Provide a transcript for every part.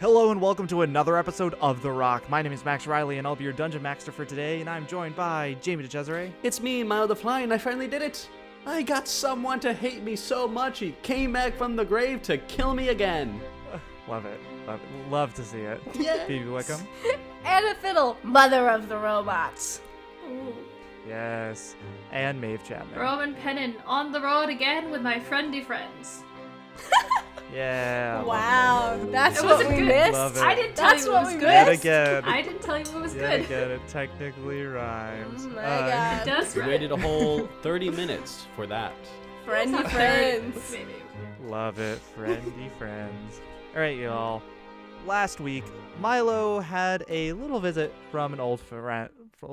Hello and welcome to another episode of The Rock. My name is Max Riley and I'll be your Dungeon Master for today, and I'm joined by Jamie DeCesare. It's me, Milo the Fly, and I finally did it. I got someone to hate me so much he came back from the grave to kill me again. Love it. Love to see it. Yes. Phoebe Wickham. Anna Fiddle, mother of the robots. Ooh. Yes. And Maeve Chapman. Roman Pennon, on the road again with my friendly friends. Yeah. Wow, that's It what wasn't we good. missed. Love it. I didn't tell That's you it what was we good. Yet missed. again. I didn't tell you it was Yet good. again, it technically rhymes. Oh my It God. does We rhyme. waited a whole 30 minutes for that. Friendly It's not very- friends. maybe. Love it. Friendly friends. Alright, y'all. Last week, Milo had a little visit from an old friend.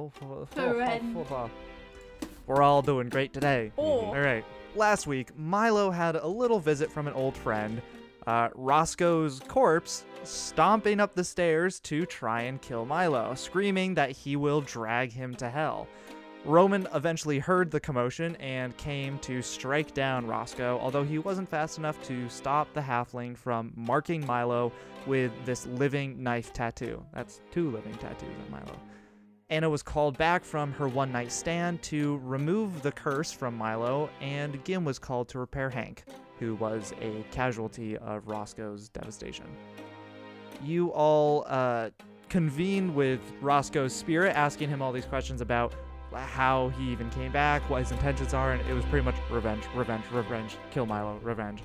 We're all doing great today. Oh. Alright. Last week, Milo had a little visit from an old friend, Roscoe's corpse, stomping up the stairs to try and kill Milo, screaming that he will drag him to hell. Roman eventually heard the commotion and came to strike down Roscoe, although he wasn't fast enough to stop the halfling from marking Milo with this living knife tattoo. That's 2 living tattoos on Milo. Anna was called back from her one-night stand to remove the curse from Milo, and Gim was called to repair Hank, who was a casualty of Roscoe's devastation. You all convened with Roscoe's spirit, asking him all these questions about how he even came back, what his intentions are, and it was pretty much revenge, kill Milo, revenge,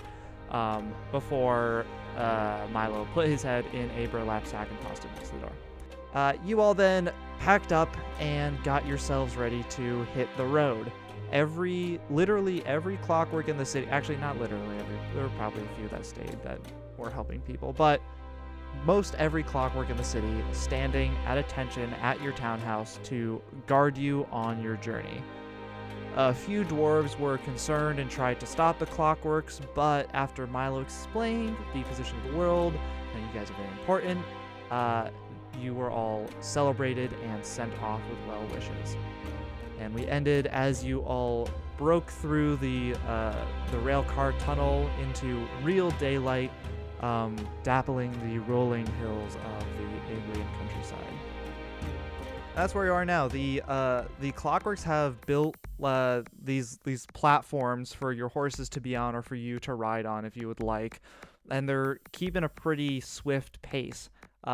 before Milo put his head in a burlap sack and tossed it next to the door. You all then packed up and got yourselves ready to hit the road. Literally every clockwork in the city, actually not literally every, there were probably a few that stayed that were helping people, but most every clockwork in the city standing at attention at your townhouse to guard you on your journey. A few dwarves were concerned and tried to stop the clockworks, but after Milo explained the position of the world, and you guys are very important, you were all celebrated and sent off with well wishes. And we ended as you all broke through the rail car tunnel into real daylight, dappling the rolling hills of the Aglian countryside. That's where you are now. The Clockworks have built these platforms for your horses to be on or for you to ride on if you would like, and they're keeping a pretty swift pace.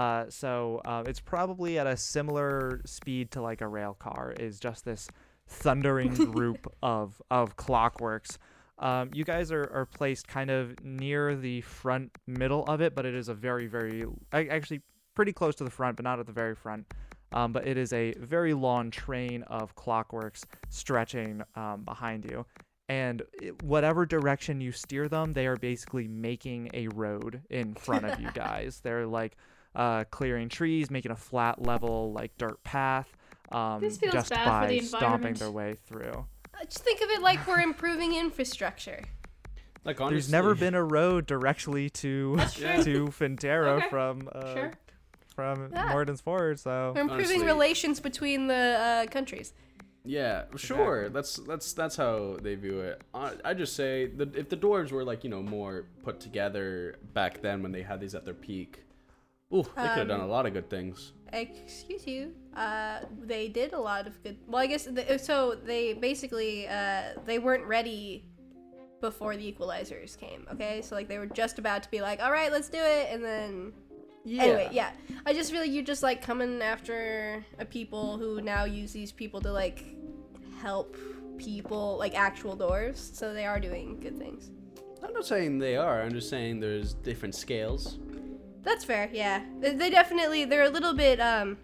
So it's probably at a similar speed to like a rail car, is just this thundering group of clockworks. You guys are placed kind of near the front middle of it, but it is a very, very, actually pretty close to the front, but not at the very front. But it is a very long train of clockworks stretching behind you. And whatever direction you steer them, they are basically making a road in front of you guys. They're like clearing trees, making a flat, level, like dirt path, This feels just bad by for the stomping environment. their way through. Just think of it like we're improving infrastructure. Like, honestly, There's never been a road directly to to Fintero Okay. from Sure. Yeah. Morden's Ford, so We're improving Honestly. relations between the countries. Yeah, sure. That's how they view it. I just say that if the dwarves were like, more put together back then when they had these at their peak, they could have done a lot of good things. Excuse you. They did a lot of good. Well, I guess so. They basically they weren't ready before the equalizers came. Okay, so like they were just about to be like, all right, let's do it, and then. Yeah. Anyway, yeah. I just feel like you're just like coming after a people who now use these people to like help people, like actual dwarves. So they are doing good things. I'm not saying they are. I'm just saying there's different scales. That's fair, yeah. They definitely, they're a little bit,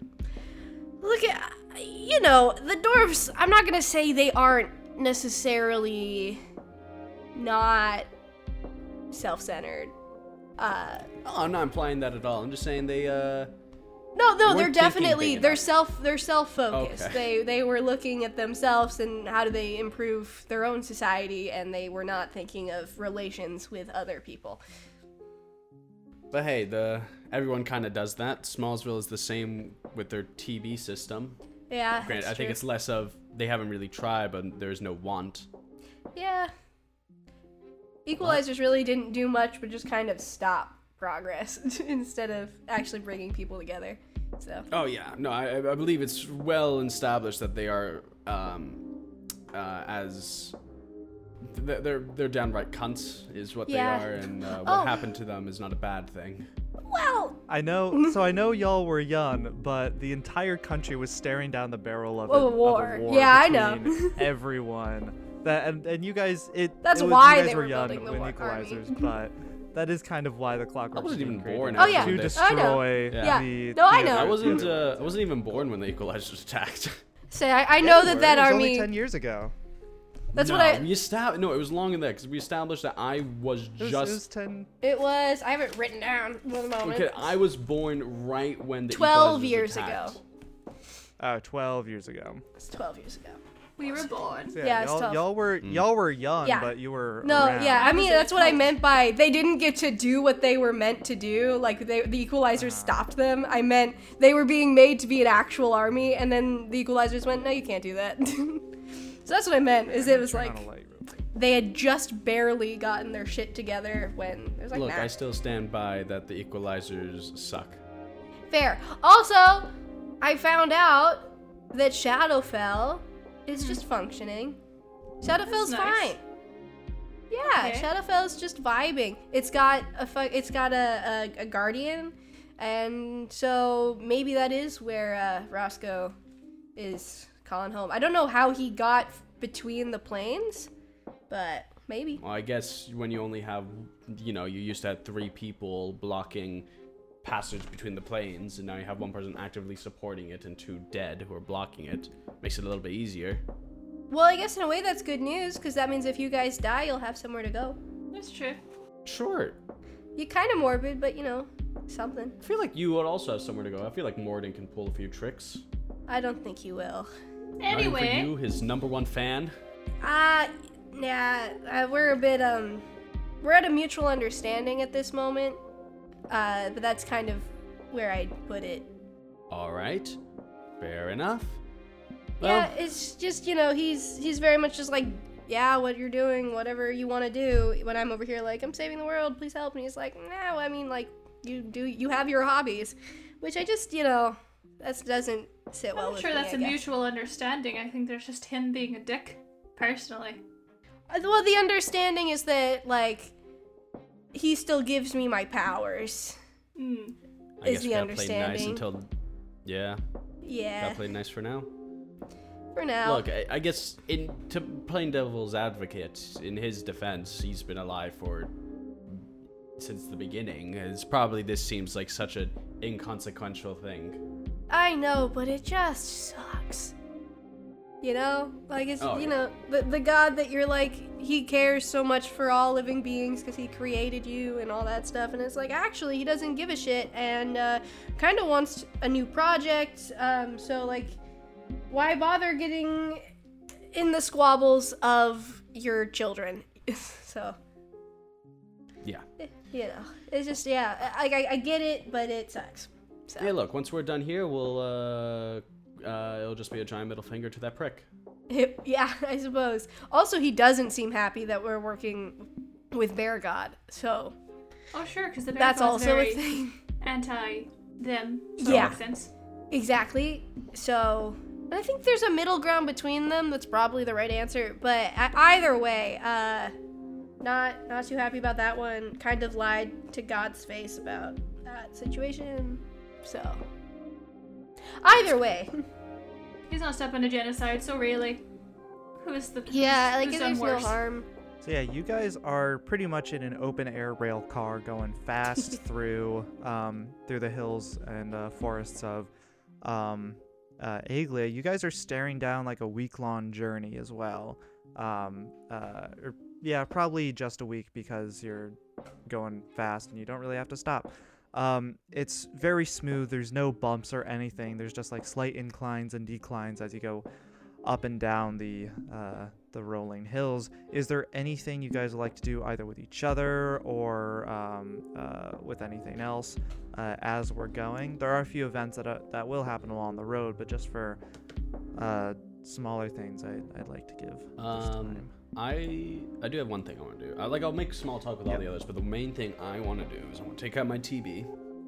look at, the dwarves, I'm not gonna say they aren't necessarily not self-centered. Oh, I'm not implying that at all. I'm just saying they, No, weren't they're thinking definitely, big they're enough. self-focused. Okay. They were looking at themselves and how do they improve their own society, and they were not thinking of relations with other people. But hey, everyone kind of does that. Smallsville is the same with their TV system. Yeah, Granted, that's I think true. it's less of they haven't really tried, but there's no want. Yeah. Equalizers really didn't do much, but just kind of stop progress instead of actually bringing people together. So. Oh yeah, no, I believe it's well established that they are they're downright cunts is what they are, and what happened to them is not a bad thing. Well, I know y'all were young, but the entire country was staring down the barrel of a war. Of a war Yeah, I between know. everyone. That and you guys, That's it was, why you guys they were were young building the when war Equalizers, army. but that is kind of why the I Clockwork wasn't was even created. born. Oh, yeah. after To this. I know. destroy Yeah. the. No, I the know. other- I wasn't. the other- I wasn't even born when the Equalizers attacked. say I know You were. that It was army. only 10 years ago. That's no, what I. No, it was longer than that because we established that I was It just. was 10. It was. I have it written down. One moment. Okay, I was born right when the 12 Equalizers years attacked. ago. 12 years ago. It's 12 years ago. We were born. So, Yeah, it's y'all, 12. y'all were young, Yeah. but you were No, around. yeah, I mean Was it that's what I 12? meant by they didn't get to do what they were meant to do. Like the Equalizers stopped them. I meant they were being made to be an actual army, and then the Equalizers went, "No, you can't do that." So that's what I meant. Is it was Turn like on a light real quick. they had just barely gotten their shit together when it was like, Look, nah. I still stand by that the Equalizers suck. Fair. Also, I found out that Shadowfell is just functioning. Shadowfell's That's nice. fine. Yeah, Okay. Shadowfell's just vibing. It's got a guardian, and so maybe that is where Roscoe is calling home. I don't know how he got between the planes, but maybe. Well, I guess when you only have, you used to have 3 people blocking passage between the planes, and now you have 1 person actively supporting it and 2 dead who are blocking it. Makes it a little bit easier. Well, I guess in a way that's good news, because that means if you guys die, you'll have somewhere to go. That's true. Sure. You're kind of morbid, but something. I feel like you would also have somewhere to go. I feel like Morden can pull a few tricks. I don't think he will. Not even for Anyway, you, his #1 fan. Yeah, we're a bit, we're at a mutual understanding at this moment, but that's kind of where I'd put it. All right. Fair enough. Yeah, it's just, he's very much just like, yeah, what you're doing, whatever you want to do, when I'm over here like, I'm saving the world, please help, and he's like, no, I mean, like, you have your hobbies, which I just, that doesn't sit well I'm with sure me, that's I a guess. mutual understanding. I think there's just him being a dick, personally. Well, the understanding is that, like, he still gives me my powers. Mm. I is guess the we gotta play nice understanding. until. Yeah. Yeah, Gotta play nice for now. for now. Look, I guess to playing devil's advocate, in his defense, he's been alive since the beginning. This seems like such an inconsequential thing. I know, but it just sucks. Like it's Oh, yeah. the God that you're like, he cares so much for all living beings because he created you and all that stuff, and it's like actually he doesn't give a shit and kind of wants a new project. So like, why bother getting in the squabbles of your children? So Yeah. it's just I get it, but it sucks. So. Hey, look, once we're done here, we'll it'll just be a giant middle finger to that prick. Yeah, I suppose. Also, he doesn't seem happy that we're working with Bear God, so Oh, sure, because the bear that's God's also very a thing. anti-them. So Yeah. That makes sense. Exactly. So, I think there's a middle ground between them that's probably the right answer, but either way, not too happy about that one. Kind of lied to God's face about that situation. So, either way. He's not stepping to genocide, so really, who's Yeah, like who's there's done no worse? harm. So yeah, you guys are pretty much in an open air rail car going fast through the hills and forests of Aglia. You guys are staring down like a week-long journey as well. Probably just a week because you're going fast and you don't really have to stop. It's very smooth. There's no bumps or anything. There's just like slight inclines and declines as you go up and down the rolling hills. Is there anything you guys would like to do either with each other or with anything else as we're going? There are a few events that will happen along the road, but just for smaller things, I'd like to give this time. I do have one thing I want to do. I'll make small talk with all the others, but the main thing I want to do is I want to take out my TB,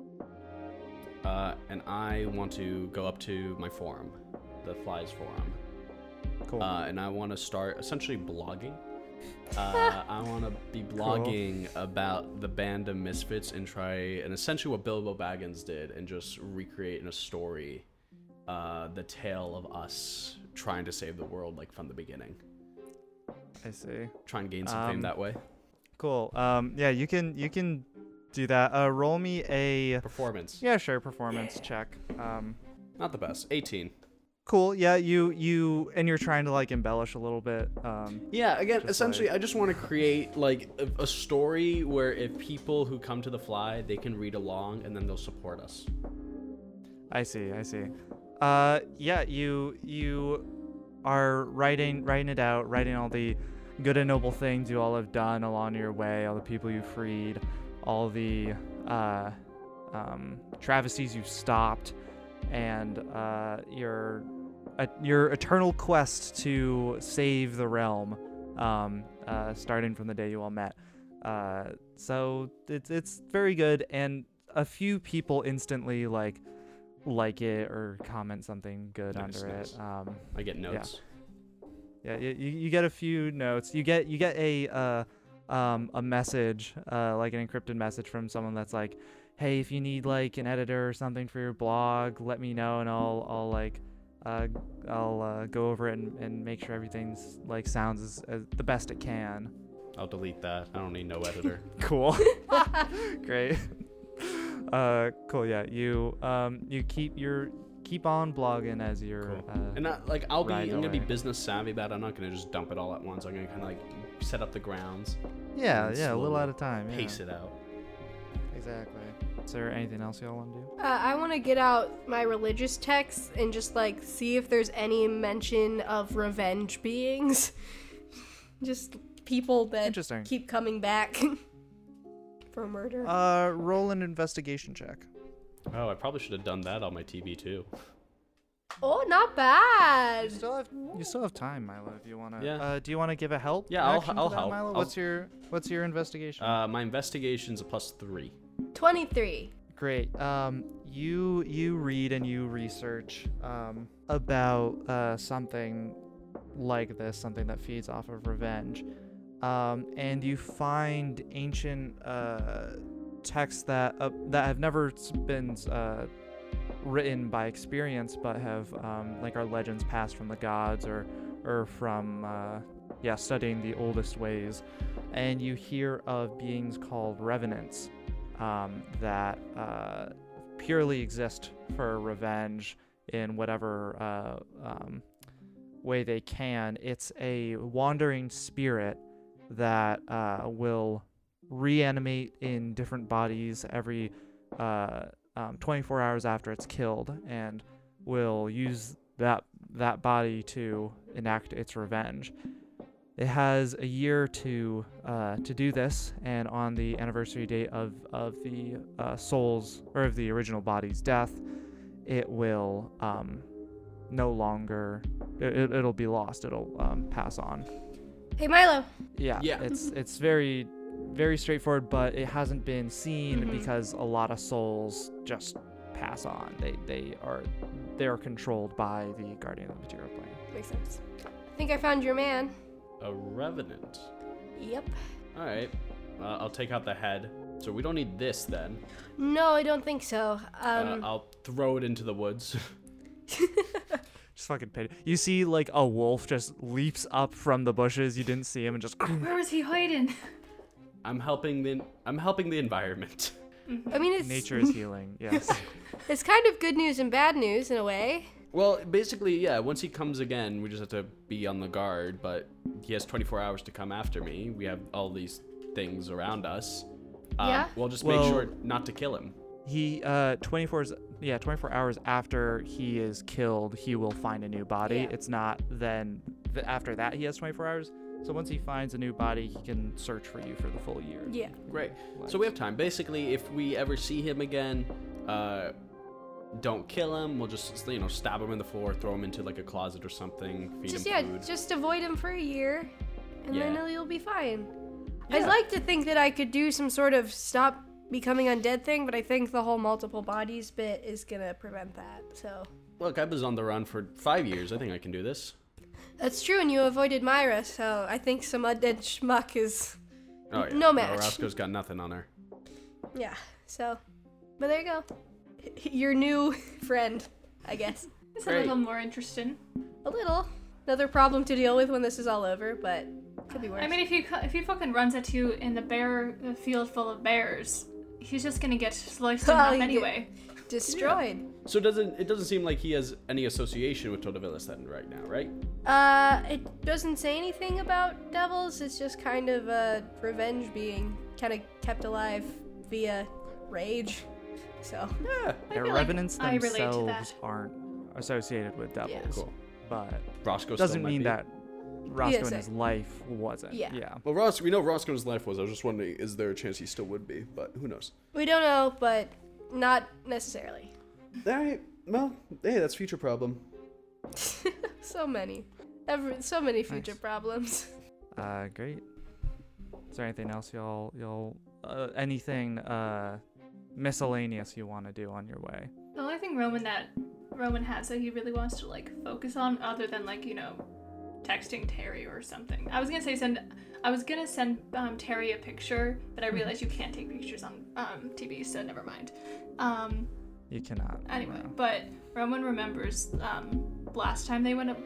and I want to go up to my forum, the Flies forum. Cool. And I want to start essentially blogging. I want to be blogging about the Band of Misfits and essentially what Bilbo Baggins did and just recreate in a story the tale of us trying to save the world like from the beginning. I see. Try and gain some fame that way. Cool. Yeah, you can do that. Roll me a Performance. Yeah, sure, performance check. Not the best. 18. Cool. Yeah, and you're trying to like embellish a little bit. Yeah, again, Just essentially, like- I just want to create like a story where if people who come to the Fly, they can read along and then they'll support us. I see. Yeah, you are writing it out, writing all the good and noble things you all have done along your way, all the people you freed, all the travesties you've stopped, and your eternal quest to save the realm, starting from the day you all met. So it's very good, and a few people instantly like it or comment something good Nice, under nice. it. I get notes. Yeah, you get a few notes. You get a message, like an encrypted message from someone that's like, hey, if you need like an editor or something for your blog, let me know, and I'll go over it and make sure everything's like sounds as the best it can. I'll delete that. I don't need no editor. Cool. Great. Cool. Yeah. You keep on blogging as you're. Cool. And I'm riding gonna be away. business savvy about it. I'm not gonna just dump it all at once. I'm gonna kind of like set up the grounds. Yeah. and Yeah. A little slowly at a time. Yeah. Pace it out. Exactly. Is there anything else y'all want to do? I want to get out my religious texts and just like see if there's any mention of revenge beings. Just people that Interesting. keep coming back for murder. Roll an investigation check. Oh, I probably should have done that on my TB too. Oh, not bad. You still have time, Milo. If you wanna. Yeah. Do you wanna give a help? Yeah, I'll action to that, help. Milo? What's your investigation? My investigation's a +3. 23. Great. You read and you research about something like this, something that feeds off of revenge, and you find ancient texts that have never been written by experience, but have like our legends passed from the gods or from studying the oldest ways, and you hear of beings called revenants. That purely exist for revenge in whatever way they can. It's a wandering spirit that will reanimate in different bodies every 24 hours after it's killed, and will use that body to enact its revenge. It has a year to do this, and on the anniversary date of the soul's or of the original body's death, it will no longer. It'll be lost. It'll pass on. Hey, Milo. Yeah. It's very very straightforward, but it hasn't been seen because a lot of souls just pass on. They are controlled by the guardian of the material plane. Makes sense. I think I found your man. A revenant. Yep. All right. I'll take out the head. So we don't need this then. No, I don't think so. I'll throw it into the woods. Just fucking pity. You see like a wolf just leaps up from the bushes. You didn't see him and just. Where was he hiding? I'm helping the environment. I mean, it's Nature is healing. Yes. it's kind of good news and bad news in a way. Well, basically, yeah, once he comes again, we just have to be on the guard, but he has 24 hours to come after me. We have all these things around us. Yeah? We'll just Well- make sure not to kill him. He 24 hours after he is killed, he will find a new body. Yeah. It's not then after that he has 24 hours. So once he finds a new body, he can search for you for the full year. Yeah. Great. So we have time. Basically, if we ever see him again, don't kill him. We'll just, stab him in the floor, throw him into like a closet or something, feed him food. Just avoid him for a year. and Yeah. then you'll be fine. Yeah. I'd like to think that I could do some sort of stop becoming undead thing, but I think the whole multiple bodies bit is gonna prevent that. So Look, I was on the run for 5 years. I think I can do this. that's true, and you avoided Myra, so I think some undead schmuck is Oh yeah. no match. Roscoe's got nothing on her. Yeah. So, but there you go. Your new friend, I guess. It's Great. a little more interesting. A little. Another problem to deal with when this is all over, but could be worse. I mean, if he fucking runs at you in the field full of bears, he's just gonna get sliced in Oh, half he did. anyway. destroyed. So it doesn't seem like he has any association with Totavillis then right now, right? It doesn't say anything about devils. It's just kind of a revenge being kind of kept alive via rage. So, Yeah. I Their feel like revenants I relate to themselves that. aren't associated with devils, Cool. but Roscoe doesn't still might mean be. that Roscoe in Yes, his life wasn't. Yeah. Well, we know Roscoe's life was. I was just wondering, is there a chance he still would be? But who knows? we don't know, but not necessarily. All right. Well, hey, that's future problem. So many. So many future Nice. problems. Great. Is there anything else y'all anything miscellaneous you want to do on your way? The only thing Roman has that he really wants to like focus on, other than like texting Terry or something. I was gonna send Terry a picture, but I realized you can't take pictures on TV, so never mind. You cannot. Anyway, no. but Roman remembers last time they went up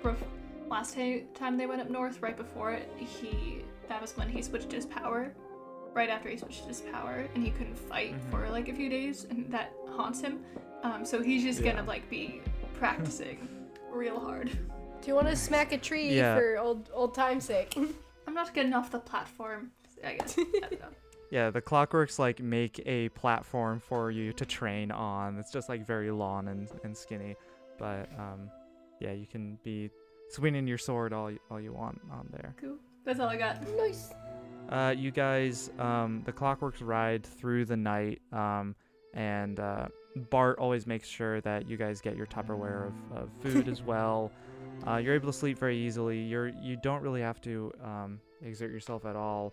north, right before it, that was when he switched his power. Right after he switched his power, and he couldn't fight for like a few days, and that haunts him. So he's just Yeah. gonna like be practicing real hard. Do you want to smack a tree Yeah. for old time's sake? I'm not getting off the platform, I guess. I don't know. Yeah, the Clockworks like make a platform for you to train on. It's just like very long and skinny, but yeah, you can be swinging your sword all you want on there. Cool. That's all I got. Nice. You guys, the Clockworks ride through the night, and Bart always makes sure that you guys get your Tupperware of food as well. You're able to sleep very easily. You don't really have to exert yourself at all.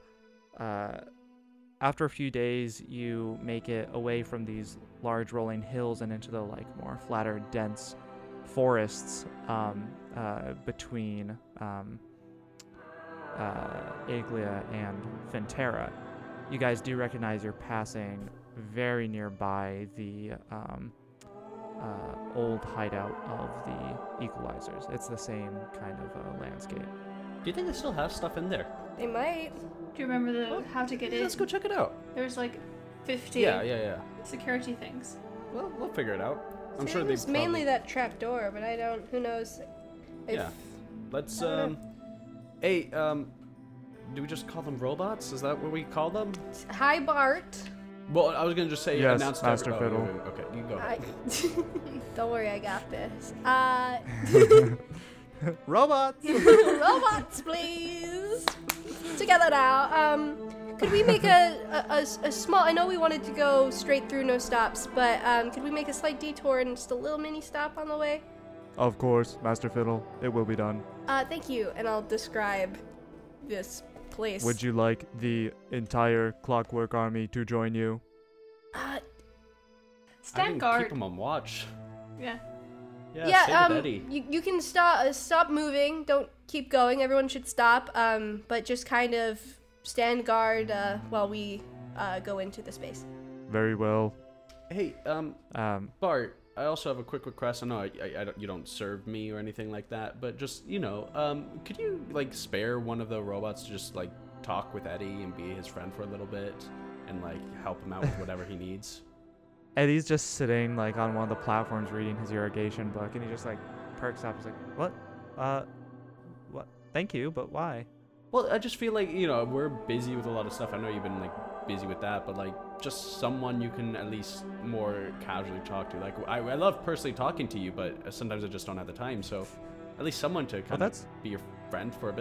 After a few days, you make it away from these large rolling hills and into the like more flatter, dense forests between Aglia and Fintera. You guys do recognize you're passing very nearby the old hideout of the Equalizers. It's the same kind of landscape. Do you think they still have stuff in there? They might. Do you remember how to get in? Let's go check it out. There's like 50 Yeah. security things. Well, we'll figure it out. I'm sure it they was mainly that trap door, but I don't. Who knows? If, Yeah. Let's I don't Hey, do we just call them robots? Is that what we call them? Hi, Bart. Well, I was gonna just say Yes, announce to Master every- Fiddle. Okay, you go. I, don't worry, I got this. Robots! Robots, please. Together now. Could we make a small? I know we wanted to go straight through, no stops, but could we make a slight detour and just a little mini stop on the way? Of course, Master Fiddle. It will be done. Thank you, and I'll describe this place. Would you like the entire Clockwork Army to join you? I Stand can guard. keep them on watch. Yeah. Yeah, stay with Eddie. you can stop moving. Don't keep going. Everyone should stop. But just kind of stand guard while we go into the space. Very well. Hey, Bart, I also have a quick request. I know you don't serve me or anything like that, but just, could you, like, spare one of the robots to just, like, talk with Eddie and be his friend for a little bit and, like, help him out with whatever he needs? Eddie's just sitting like on one of the platforms reading his irrigation book, and he just like perks up. He's like, "What? What? Thank you, but why?" Well, I just feel like, we're busy with a lot of stuff. I know you've been, like, busy with that, but, like, just someone you can at least more casually talk to. Like, I love personally talking to you, but sometimes I just don't have the time, so at least someone to kind of that's be your friend for a bit.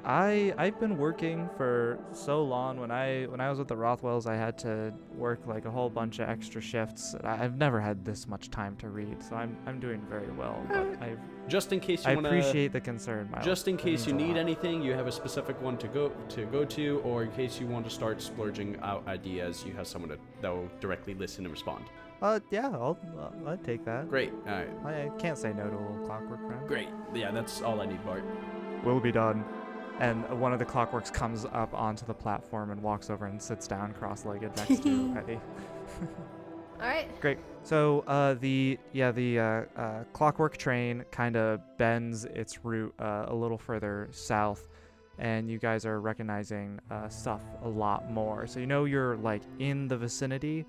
I've been working for so long. When I was with the Rothwells, I had to work like a whole bunch of extra shifts. I've never had this much time to read, so I'm doing very well. But Just in case I you want to. appreciate the concern, Miles. Just in That case you means a need lot. anything, you have a specific one to go to, or in case you want to start splurging out ideas, you have someone that will directly listen and respond. Yeah, I'd take that. Great. All right. I can't say no to a little clockwork friend. Great. Yeah, that's all I need, Bart. Will be done. And one of the clockworks comes up onto the platform and walks over and sits down cross-legged next to Eddie. All right. Great. So the clockwork train kind of bends its route a little further south, and you guys are recognizing stuff a lot more. So you know you're like in the vicinity,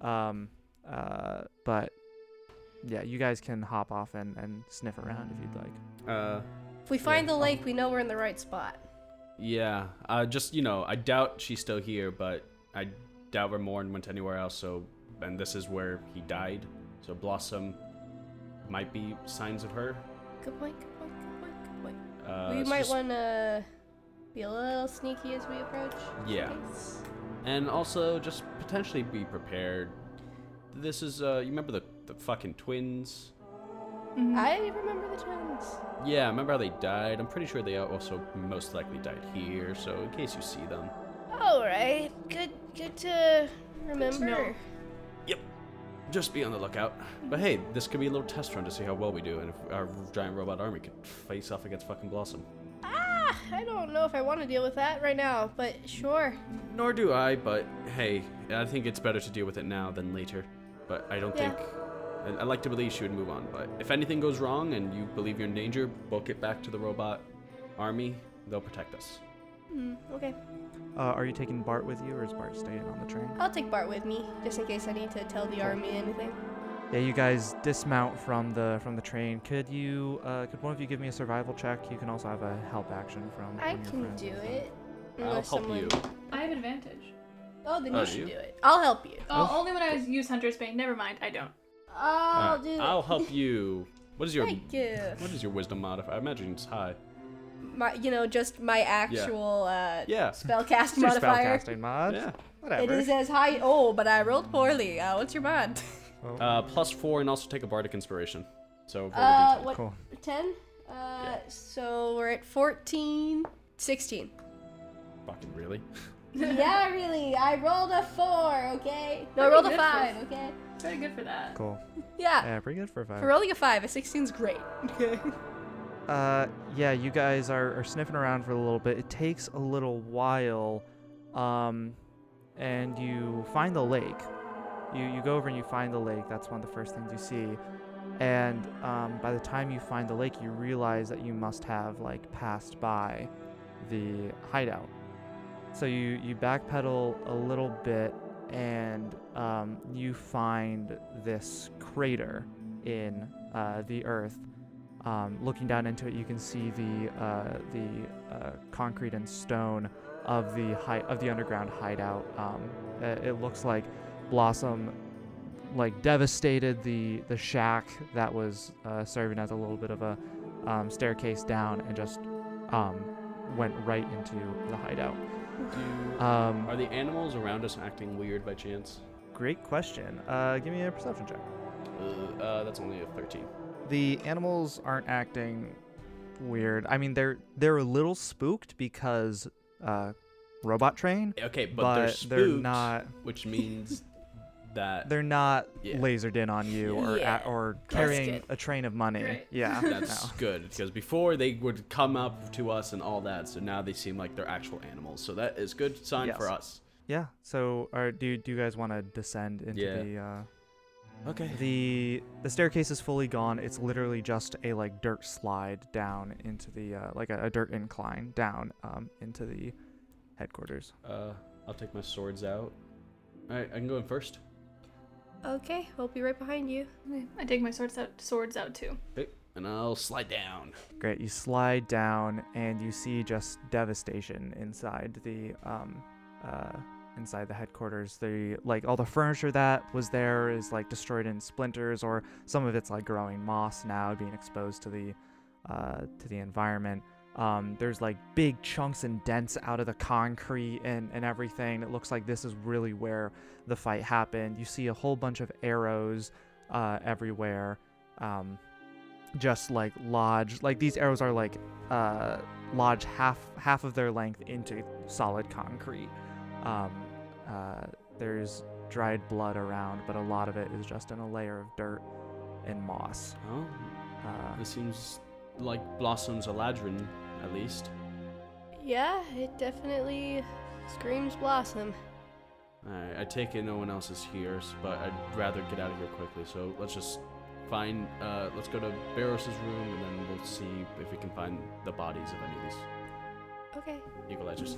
but yeah, you guys can hop off and sniff around if you'd like. If we find the lake, we know we're in the right spot. Yeah. Just I doubt she's still here, but I doubt Ramorn went anywhere else. So, and this is where he died. So Blossom might be signs of her. Good point. Good point. Good point. Good point. We it's might just- want to be a little sneaky as we approach. Yeah. Thanks. And also just potentially be prepared. This is you remember the fucking twins? I remember the twins. Yeah, remember how they died? I'm pretty sure they also most likely died here, so in case you see them. All right. Good to remember. know. Yep. Just be on the lookout. But hey, this could be a little test run to see how well we do, and if our giant robot army could face off against fucking Blossom. I don't know if I want to deal with that right now, but sure. Nor do I, but hey, I think it's better to deal with it now than later. But I don't Yeah. think... I'd like to believe she would move on, but if anything goes wrong and you believe you're in danger, book it back to the robot army. They'll protect us. Okay. Are you taking Bart with you, or is Bart staying on the train? I'll take Bart with me, just in case I need to tell the army anything. Yeah, you guys dismount from the train. Could one of you give me a survival check? You can also have a help action from I one of your can friends do as well. it. I'll Unless help someone... you. I have advantage. Oh, then Oh, you do should you? do it. I'll help you. Oh, only when I use Hunter's Bane. Never mind, I don't. I'll do it. I'll help you. What is your Thank you. What is your wisdom modifier? I imagine it's high. Just my actual Yeah. spellcast It's your modifier. spellcasting mod. Yeah. Whatever. It is as high. Oh, but I rolled poorly. What's your mod? +4 and also take a bardic inspiration. So roll a d10. What? Cool. 10? So we're at 14, 16. Fucking really? Yeah, really. I rolled a 4, okay? No, I rolled a Pretty good 5, okay? Very good for that. Cool. Yeah. Yeah, pretty good for a 5. For rolling a 5, a 16's great. Okay. Yeah, you guys are sniffing around for a little bit. It takes a little while, and you find the lake. You go over and you find the lake. That's one of the first things you see. And by the time you find the lake, you realize that you must have passed by the hideout. So you backpedal a little bit, and you find this crater in the earth. Looking down into it, you can see the concrete and stone of the underground hideout. It looks like Blossom devastated the shack that was serving as a little bit of a staircase down, and just went right into the hideout. Are the animals around us acting weird by chance? Great question. Give me a perception check. That's only a 13. The animals aren't acting weird. I mean, they're a little spooked because robot train, Okay, but, but they're they're spooked, not. which means that They're not Yeah. lasered in on you or Yeah. or That's carrying good. a train of money. Great. Yeah. that's no. good, because before they would come up to us and all that, so now they seem like they're actual animals. So that is good sign Yes. for us. Yeah. So, do you guys want to descend into Yeah. the the staircase is fully gone. It's literally just a dirt slide down into the a dirt incline down into the headquarters. I'll take my swords out. All right, I can go in first. Okay, we'll be right behind you. Okay, I take my swords out too. Okay, and I'll slide down. Great. You slide down and you see just devastation inside the headquarters. All the furniture that was there is destroyed in splinters, or some of it's growing moss now, being exposed to the environment. There's like big chunks and dents out of the concrete and everything. It looks like this is really where the fight happened. You see a whole bunch of arrows everywhere, just like lodged. Like these arrows are like lodged half of their length into solid concrete. There's dried blood around, but a lot of it is just in a layer of dirt and moss. Oh, this seems like Blossom's Eladrin, at least. Yeah, it definitely screams Blossom. Alright, I take it no one else is here, but I'd rather get out of here quickly. So let's just let's go to Barros' room, and then we'll see if we can find the bodies of any of these Okay. Eagle Edgers.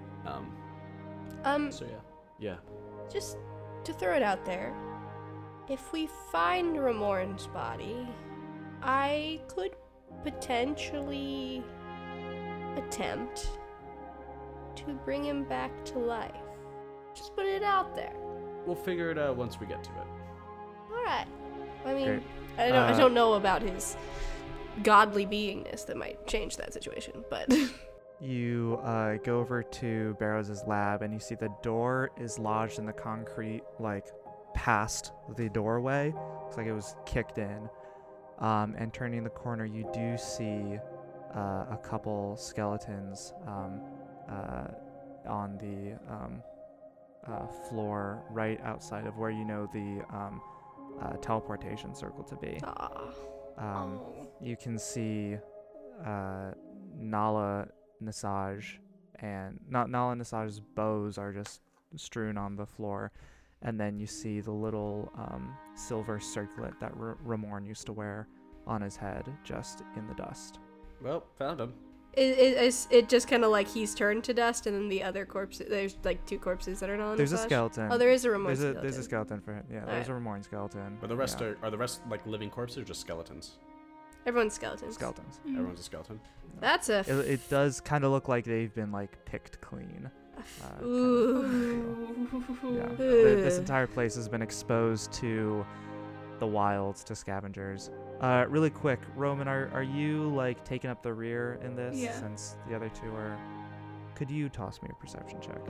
So yeah. Just to throw it out there, if we find Ramorn's body, I could potentially attempt to bring him back to life. Just put it out there. We'll figure it out once we get to it. All right. I mean, Great. I don't know about his godly beingness that might change that situation, but You go over to Barrows' lab, and you see the door is lodged in the concrete, like past the doorway. Looks like it was kicked in. And turning the corner, you do see a couple skeletons on the floor right outside of where you know the teleportation circle to be. You can see Nala Nisaj, and Nala Nisaj's bows are just strewn on the floor, and then you see the little silver circlet that Ramorn used to wear on his head just in the dust. Well, found him. it just kind of like he's turned to dust, and then the other corpse, there's like two corpses that are not on There's the a flesh. skeleton. Oh, there is a Ramorn skeleton. There's a skeleton for him. Yeah, there's a Ramorn skeleton. But the rest yeah. are the rest like living corpses or just skeletons? Everyone's skeletons. Skeletons. Everyone's a skeleton. That's a It does kind of look like they've been like picked clean. Ooh. Yeah. This entire place has been exposed to the wilds, to scavengers. Really quick, Roman, are you like taking up the rear in this? Yeah. Since the other two are. Could you toss me a perception check?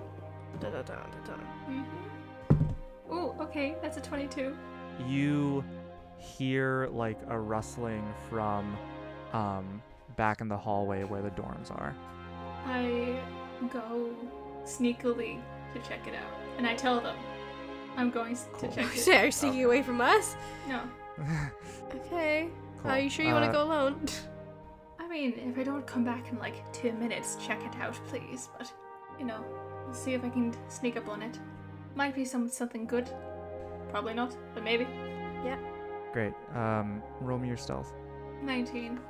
Ooh, okay, that's a 22. You hear like a rustling from back in the hallway where the dorms are. I go sneakily to check it out, and I tell them I'm going to check it. Are you sneaking away from us? No, Okay. Cool. Are you sure you want to go alone? I mean, if I don't come back in like 2 minutes, check it out, please. But, we'll see if I can sneak up on it. Might be something good. Probably not, but maybe. Great. Roll me your stealth. 19.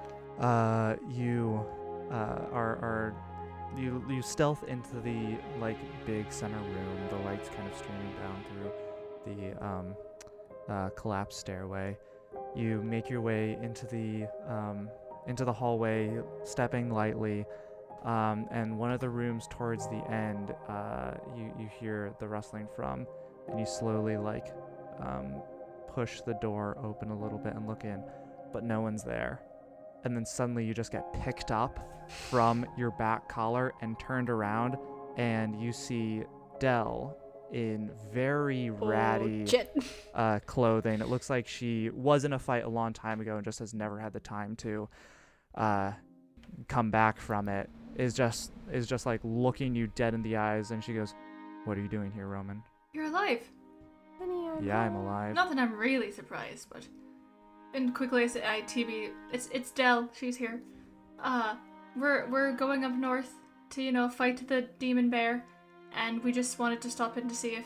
You stealth into the like big center room, the lights kind of streaming down through the collapsed stairway. You make your way into the hallway, stepping lightly, and one of the rooms towards the end, you hear the rustling from, and you slowly push the door open a little bit and look in, but no one's there. And then suddenly you just get picked up from your back collar and turned around, and you see Dell in very ratty clothing. It looks like she was in a fight a long time ago and just has never had the time to come back from it. Is just like looking you dead in the eyes, and she goes, "What are you doing here, Roman?" You're alive. Yeah, I'm alive. Not that I'm really surprised, but. And quickly I TB, it's Dell, she's here. We're going up north to, fight the demon bear, and we just wanted to stop in to see if,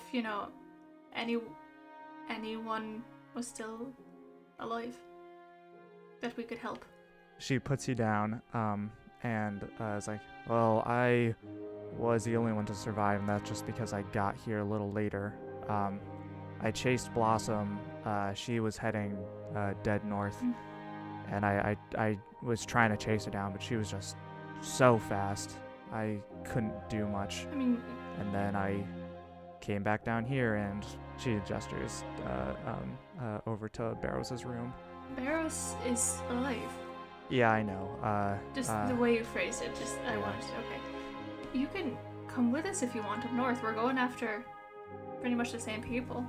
anyone was still alive that we could help. She puts you down, and is like, "Well, I was the only one to survive, and that's just because I got here a little later. I chased Blossom. She was heading dead north, and I was trying to chase her down, but she was just so fast. I couldn't do much. I mean... And then I came back down here, and she gestures over to Barrows' room. Barrows is alive. Yeah, I know. Just the way you phrased it, just I wanted to. Okay, you can come with us if you want up north. We're going after pretty much the same people.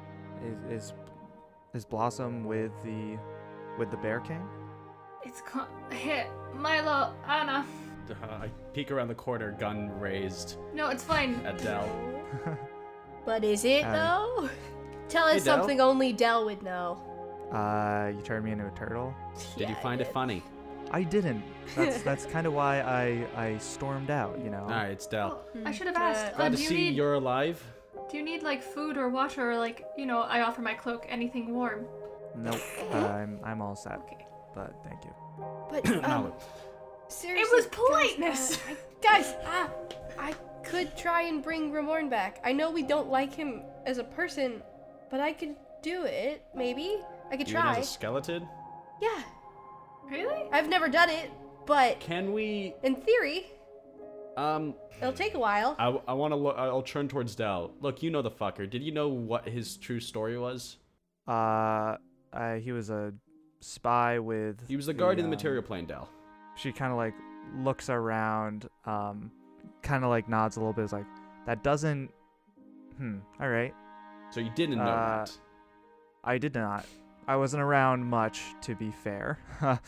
Is Blossom with the Bear King? It's hit Milo, Anna. I peek around the corner, gun raised No, it's fine. at Dell. But is it Um, though? Tell us Hey, Del? something only Dell would know. You turned me into a turtle. Did you Yeah, I find it did. funny? I didn't. That's kind of why I stormed out. You know. All right, it's Dell. Oh, I should have asked. Glad to do you see need you're alive. do you need like food or water or like I offer my cloak, anything warm? Nope. I'm all set. Okay. But thank you. But No, seriously, It was politeness. Guys, I could try and bring Ramorn back. I know we don't like him as a person, but I could do it. Maybe I could even try. as a skeleton. Yeah, Really? I've never done it, but Can we? in theory, Um, it'll take a while. I want to look. I'll turn towards Dell. Look, you know the fucker. Did you know what his true story was? He was a spy with. He was the guardian of the material plane, Dell. She kind of like looks around, kind of like nods a little bit. Is like, that doesn't. All right. So you didn't know that. I did not. I wasn't around much, to be fair.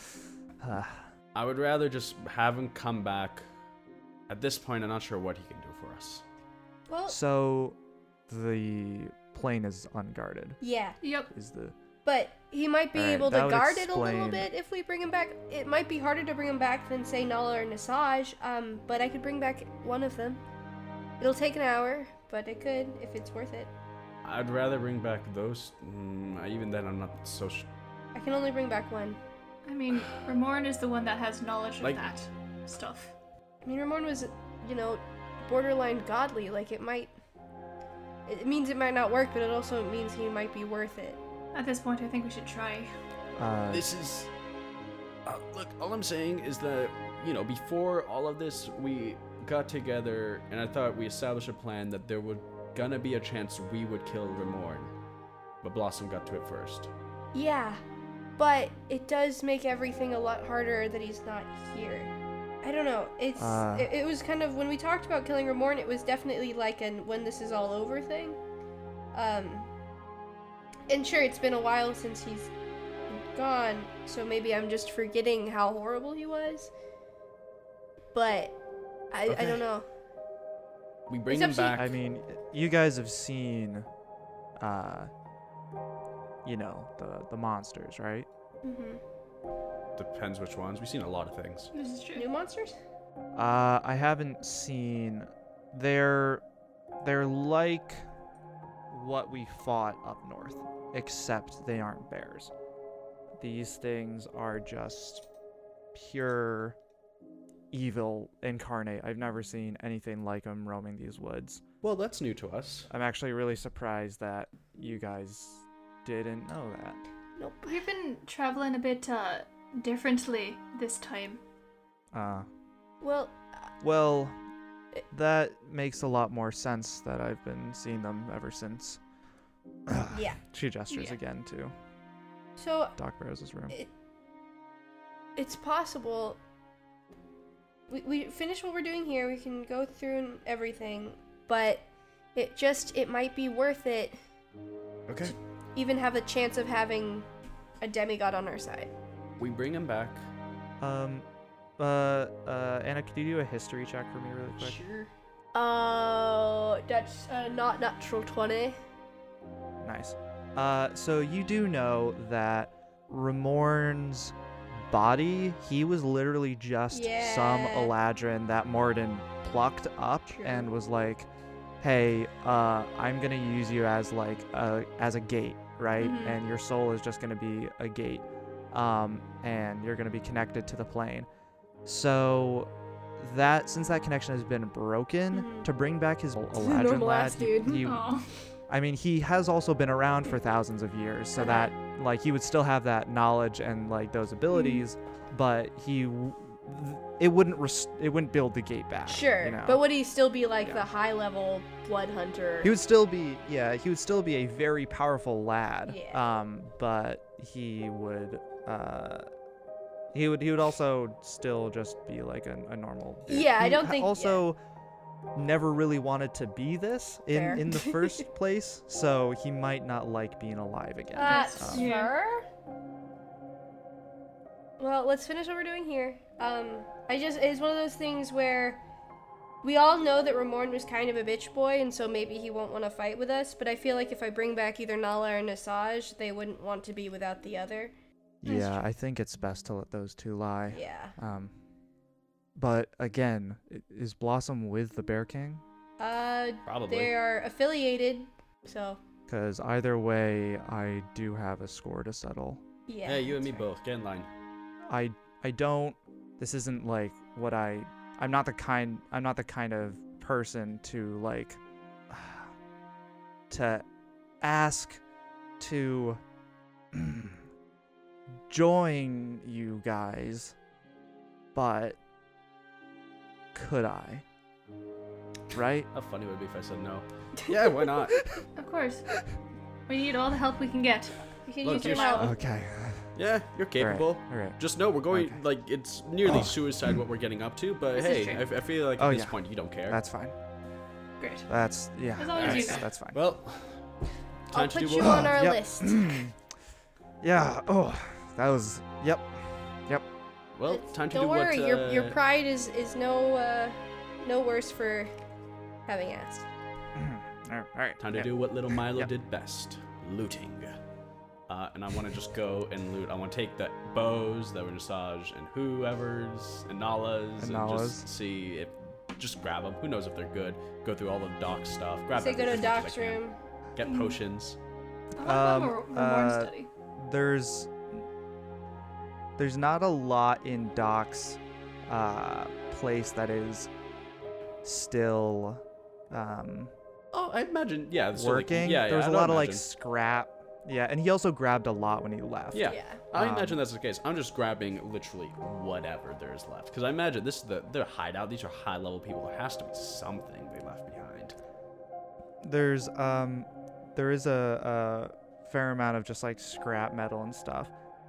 I would rather just have him come back. At this point, I'm not sure what he can do for us. Well, So, the plane is unguarded. yeah, Is the but he might be Alright, able that to would guard it a little explain- bit if we bring him back. It might be harder to bring him back than say Nala or Nasaj. But I could bring back one of them. It'll take an hour, but I could if it's worth it. I'd rather bring back those. Even then, I'm not so. I can only bring back one. I mean, Ramorn is the one that has knowledge of Like- that stuff. I mean, Ramon was, borderline godly. Like, it means it might not work, but it also means he might be worth it. At this point, I think we should try. This is. Look, all I'm saying is that, before all of this, we got together and I thought we established a plan that there would gonna be a chance we would kill Ramorn. But Blossom got to it first. Yeah, but it does make everything a lot harder that he's not here. I don't know. It was kind of, when we talked about killing Ramorn, it was definitely like an when this is all over thing. And sure, it's been a while since he's gone, so maybe I'm just forgetting how horrible he was. But I Okay. don't know. We bring It's him up to back. I mean, you guys have seen, the monsters, right? hmm Depends which ones. We've seen a lot of things. This is true. New monsters? I haven't seen. They're like what we fought up north, except they aren't bears. These things are just pure evil incarnate. I've never seen anything like them roaming these woods. Well, that's new to us. I'm actually really surprised that you guys didn't know that. Nope. We've been traveling a bit differently this time. Well, Well, that makes a lot more sense that I've been seeing them ever since. yeah. She gestures Yeah. again to So Doc Rose's room. it's possible. We finish what we're doing here. We can go through and everything, but it might be worth it. Okay. Even have a chance of having a demigod on our side. We bring him back. Anna, could you do a history check for me really quick? Sure. That's not natural 20. Nice. So you do know that Ramorn's body, he was literally just some Yeah. Eladrin that Morden plucked up True. and was like, hey, I'm gonna use you as like as a gate, right? Mhm. And your soul is just gonna be a gate. And you're gonna be connected to the plane. So that since that connection has been broken, Mhm. to bring back his Eladrin normal lad, ass dude. Aw. I mean, he has also been around for thousands of years, so Uh-huh. that like he would still have that knowledge and like those abilities, but it wouldn't build the gate back. Sure, you know? but would he still be like Yeah. the high level blood hunter? He would still be a very powerful lad. Yeah. But he would He would also still just be like a normal dude. Yeah, I He don't think- also never really wanted to be this Fair. in the first place, so he might not like being alive again. Sure. Well, let's finish what we're doing here. It's one of those things where we all know that Ramorn was kind of a bitch boy, and so maybe he won't want to fight with us, but I feel like if I bring back either Nala or Nasaj, they wouldn't want to be without the other. Yeah, I think it's best to let those two lie. Yeah. But again, is Blossom with the Bear King? Probably. They are affiliated, so Because either way, I do have a score to settle. yeah. Hey, you and me both. Get in line. I don't. This isn't like what I'm not the kind of person to like to ask to join you guys, but could I? Right? How funny would it be if I said no? Yeah, why not? Of course. We need all the help we can get. We can Look, use your you're- help. Okay. Yeah, you're capable. All right. Just know we're going, Okay. like, it's nearly suicide what we're getting up to, but This hey, is true. I feel like Oh, at this yeah. point you don't care. That's fine. Great. That's As long as you know. that's fine. Well, I'll time to put do you what on our Yep. list. Yeah. Oh, that was. Yep. Well, time to Don't do worry, what. your pride is no worse for having asked. All right. Time to yeah. do what little Milo Yep. did best: looting. And I want to just go and loot. I want to take the bows that were Nasaj and whoever's and Nala's and Nala's. just see if just grab them. Who knows if they're good? Go through all of Doc's stuff. Grab Say go to everything as much Doc's as I can. room. Get potions. I want Um, to Ramorn study. There's not a lot in Doc's place that is still Oh, I imagine. Yeah, so, like, working. yeah, There was I a don't lot of like imagine. scrap. Yeah, and he also grabbed a lot when he left. Yeah, Yeah. I Um, imagine that's the case. I'm just grabbing literally whatever there is left because I imagine this is their hideout. These are high level people. There has to be something they left behind. There is a fair amount of just like scrap metal and stuff.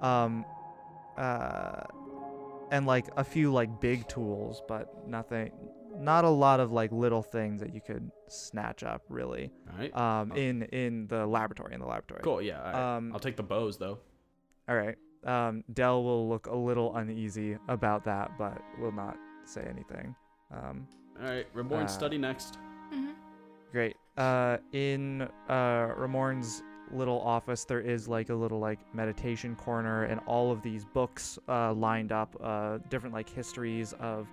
And like a few like big tools, but not a lot of like little things that you could snatch up really. All right. In the laboratory. Cool. Yeah. All right. Um, I'll take the bows though. All right. Dell will look a little uneasy about that, but will not say anything. All right. Reborn study next. Mm-hmm. Great. In Ramorn's little office, there is like a little like meditation corner, and all of these books lined up, different like histories of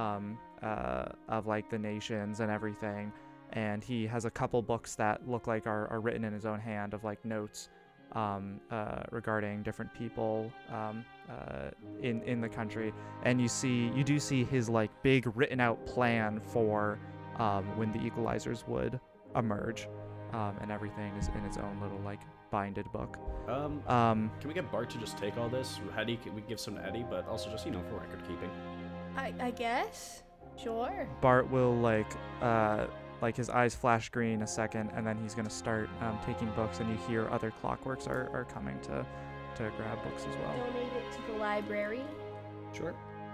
like the nations and everything. And he has a couple books that look like are written in his own hand of like notes regarding different people in the country. And you do see his like big written out plan for when the equalizers would emerge, and everything is in its own little like binded book. Can we get Bart to just take all this? Eddie, can we give some to Eddie, but also just for record keeping. I guess. Sure. Bart will like his eyes flash green a second, and then he's gonna start taking books, and you hear other clockworks are coming to grab books as well. Donate it to the library. Sure.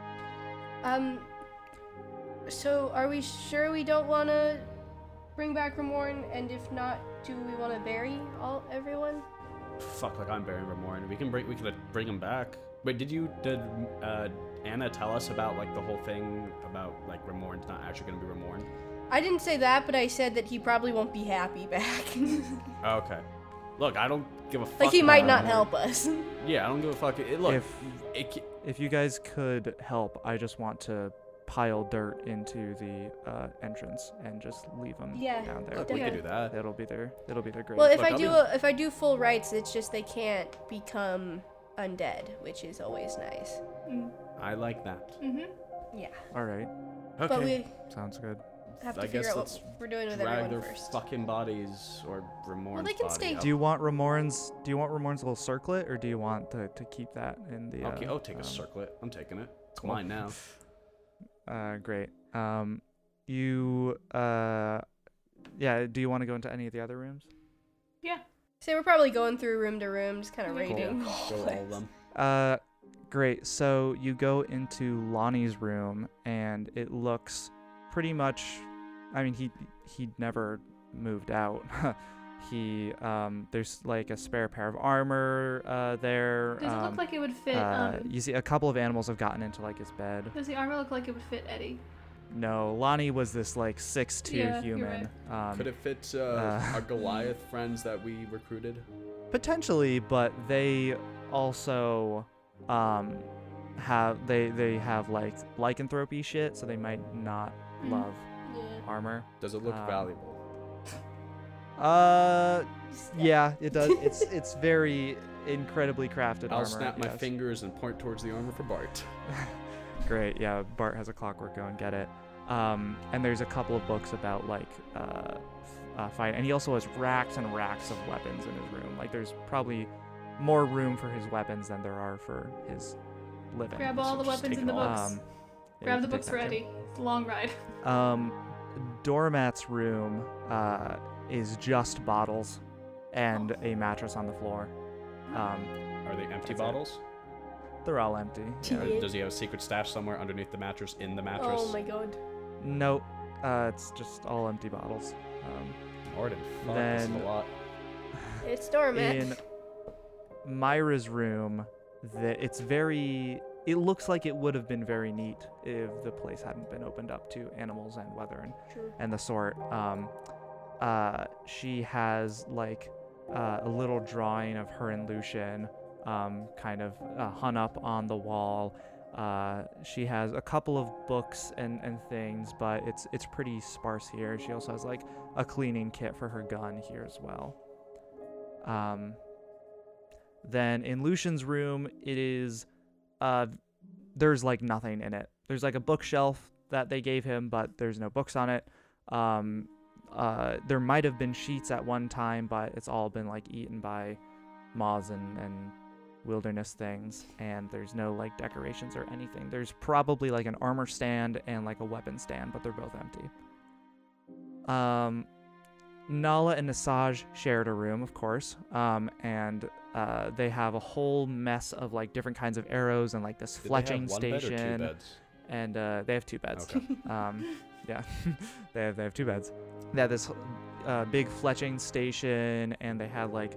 So are we sure we don't want to bring back Ramorn? And if not, do we want to bury everyone? Fuck, like I'm burying Ramorn. We can bring him back. Wait, did Anna tell us about like the whole thing about like Ramorn's not actually gonna be Ramorn? I didn't say that, but I said that he probably won't be happy back. Okay. Look, I don't give a fuck. Like he might about not Ramorn. help us. Yeah, I don't give a fuck. If you guys could help, I just want to pile dirt into the entrance and just leave them Yeah, down there. Look, we Okay. could do that. It'll be their grave. Well, if Look, I do full rights, it's just they can't become undead, which is always nice. I like that. Mm-hmm. Yeah. All right, Okay. But we sounds good. have to I figure guess out let's what we're doing with Drag everyone their first. fucking bodies or Ramorn's they can body stay- up. Do you want Ramorn's little circlet, or do you want to keep that in the? Okay, I'll take a circlet. I'm taking it. It's cool. mine now. Great. You yeah. Do you want to go into any of the other rooms? Yeah. So we're probably going through room to room, just kind of Okay. raiding. Go all of them. Great. So you go into Lonnie's room, and it looks pretty much. I mean, he never moved out. There's like a spare pair of armor there. Does it look like it would fit? You see a couple of animals have gotten into like his bed. Does the armor look like it would fit Eddie? No, Lonnie was this like 6'2" Yeah, you're human. Could it fit our Goliath friends that we recruited? Potentially, but they also have like lycanthropy shit, so they might not love Yeah. armor. Does it look valuable? Yeah, it does. It's very incredibly crafted armor. I'll snap my yes. fingers and point towards the armor for Bart. Great, yeah, Bart has a clockwork, go and get it. And there's a couple of books about like fight, and he also has racks and racks of weapons in his room. Like there's probably more room for his weapons than there are for his living. Grab all the just weapons take in the it all. books. Yeah, Grab you the can books take for that too. Eddie. It's a long ride. Doormat's room is just bottles and a mattress on the floor. Are they empty That's it. bottles? They're all empty. Yeah. Or does he have a secret stash somewhere underneath the mattress in the mattress? Oh my god. Nope. It's just all empty bottles. Morden, fuck, this is Then- a lot. It's Doormat. In Myra's room, it looks like it would have been very neat if the place hadn't been opened up to animals and weather True. and the sort. She has like a little drawing of her and Lucian kind of hung up on the wall. She has a couple of books and things, but it's pretty sparse here. She also has like a cleaning kit for her gun here as well. Then in Lucian's room, it is there's like nothing in it. There's like a bookshelf that they gave him, but there's no books on it. There might have been sheets at one time, but it's all been like eaten by moths and wilderness things, and there's no like decorations or anything. There's probably like an armor stand and like a weapon stand, but they're both empty. Nala and Nasaj shared a room, of course, and they have a whole mess of like different kinds of arrows and like this Did fletching they have one station. bed or 2 beds? And they have 2 beds. Okay. Yeah, they have 2 beds. They had this big fletching station, and they had like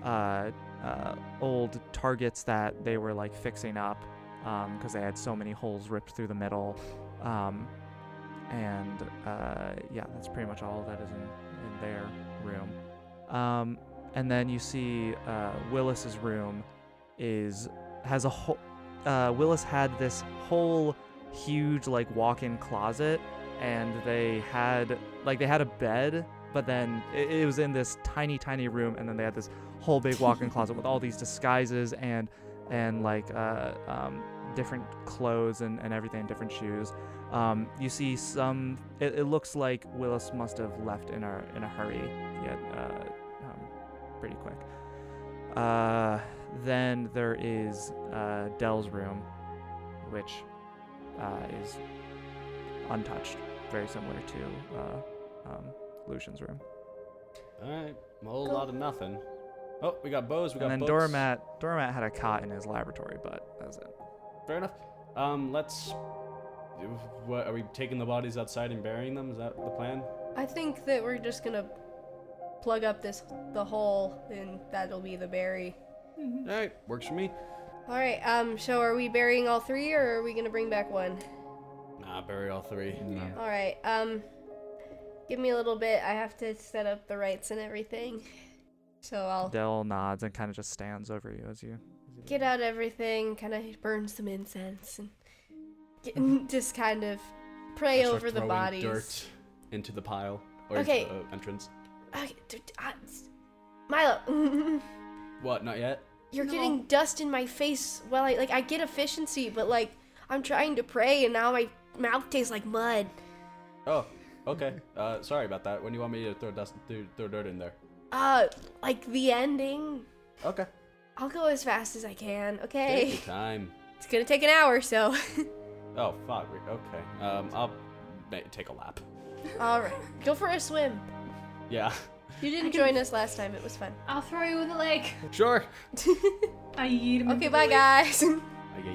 old targets that they were like fixing up because they had so many holes ripped through the middle. Yeah, that's pretty much all that is in their room. And then you see Willis's room has a whole. Willis had this whole huge like walk-in closet, and they had a bed, but then it was in this tiny room, and then they had this whole big walk-in closet with all these disguises and like different clothes and everything, different shoes. You see some. It looks like Willis must have left in a hurry. Yet pretty quick. Then there is Dell's room, which is untouched, very similar to Lucian's room. Alright, a whole lot of nothing. Oh, we got bows, we got And then books. Doormat had a cot in his laboratory, but that's it. Fair enough. What, are we taking the bodies outside and burying them? Is that the plan? I think that we're just gonna plug up the hole, and that'll be the bury. Alright, works for me. All right. So are we burying all 3, or are we gonna bring back one? Nah, bury all 3. All right. Give me a little bit. I have to set up the rites and everything. So I'll Dell nods and kind of just stands over you as you. get out everything, kind of burn some incense, and just kind of pray I start over the throwing bodies. dirt into the pile or Okay. into the entrance. Okay, Milo, What? Not yet. you're No. getting dust in my face. Well, I get efficiency, but like I'm trying to pray, and now my mouth tastes like mud. Oh, okay. Sorry about that. When do you want me to throw dirt in there? Like the ending. Okay. I'll go as fast as I can. Take Okay. your time. It's gonna take an hour, so. Oh, fuck. Okay. I'll take a lap. All right. Go for a swim. Yeah. You didn't join us last time. It was fun. I'll throw you in the lake. Sure. I yeet him. Okay, bye guys. I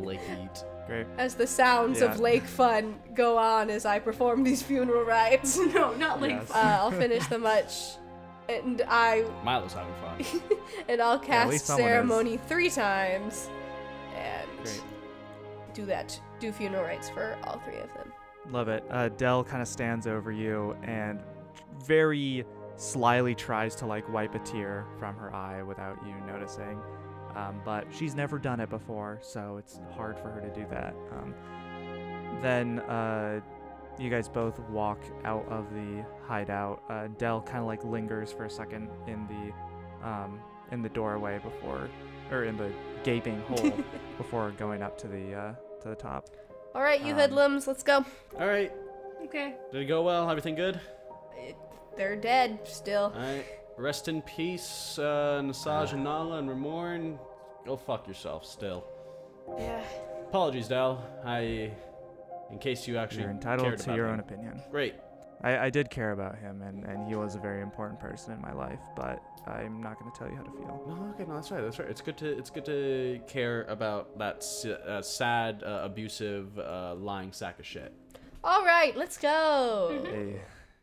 Lake Eat. Great. As the sounds Yeah. of lake fun go on as I perform these funeral rites. No, not like Yes. I'll finish the much, and Milo's having fun. and I'll at cast least someone is. ceremony 3 times, and Great. do funeral rites for all 3 of them. Love it. Dell kind of stands over you and very slyly tries to like wipe a tear from her eye without you noticing. But she's never done it before, so it's hard for her to do that. Then you guys both walk out of the hideout. Dell kind of like lingers for a second in the doorway or in the gaping hole before going up to the top. All right, you Um, hoodlums, let's go. All right. okay. Did it go well? Everything good? They're dead still. All right. Rest in peace, Nasaj and Nala and Ramorn. Go fuck yourself still. Yeah. Apologies, Dal. In case you actually You're entitled cared to about your him. own opinion. Great. I did care about him, and he was a very important person in my life, but I'm not going to tell you how to feel. No, okay, no, that's right. That's right. It's good to care about that sad, abusive, lying sack of shit. All right, let's go. Hey,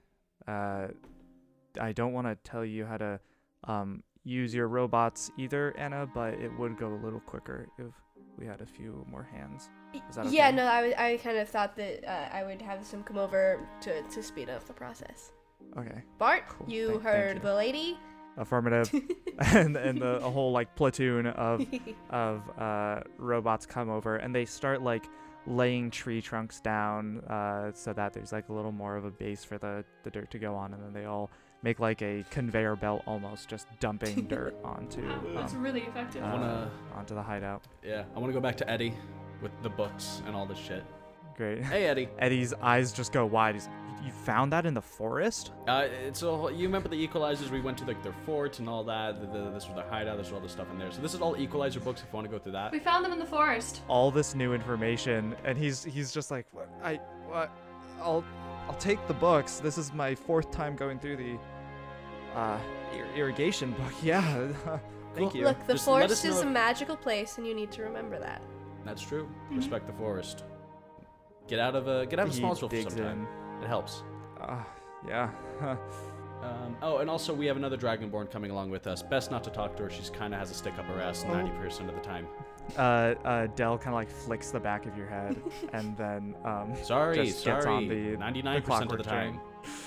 I don't want to tell you how to use your robots either, Anna, but it would go a little quicker if we had a few more hands. Is that okay? Yeah, no, I kind of thought that I would have some come over to speed up the process. Okay. Bart, Cool. you Thank heard you. the lady. Affirmative. and a whole like platoon of robots come over, and they start like laying tree trunks down so that there's like a little more of a base for the dirt to go on, and then they all make like a conveyor belt almost, just dumping dirt onto That's really effective. onto the hideout. Yeah, I want to go back to Eddie with the books and all this shit. Great. Hey, Eddie. Eddie's eyes just go wide. You found that in the forest? So you remember the Equalizers? We went to like their fort and all that. This was their hideout. There's all this stuff in there. So this is all Equalizer books. If you want to go through that. We found them in the forest. All this new information, and he's just like, I'll take the books. This is my 4th time going through the irrigation book. Yeah. Thank you. Look, the Just let forest us know is a if- magical place, and you need to remember that. That's true. Mm-hmm. Respect the forest. Get out of Smallsville for digs some time. It helps. Yeah. Oh, and also we have another Dragonborn coming along with us. Best not to talk to her. She's kind of has a stick up her ass 90% of the time. Dell kind of like flicks the back of your head, and then Sorry. just gets on the 99% of the clockwork time.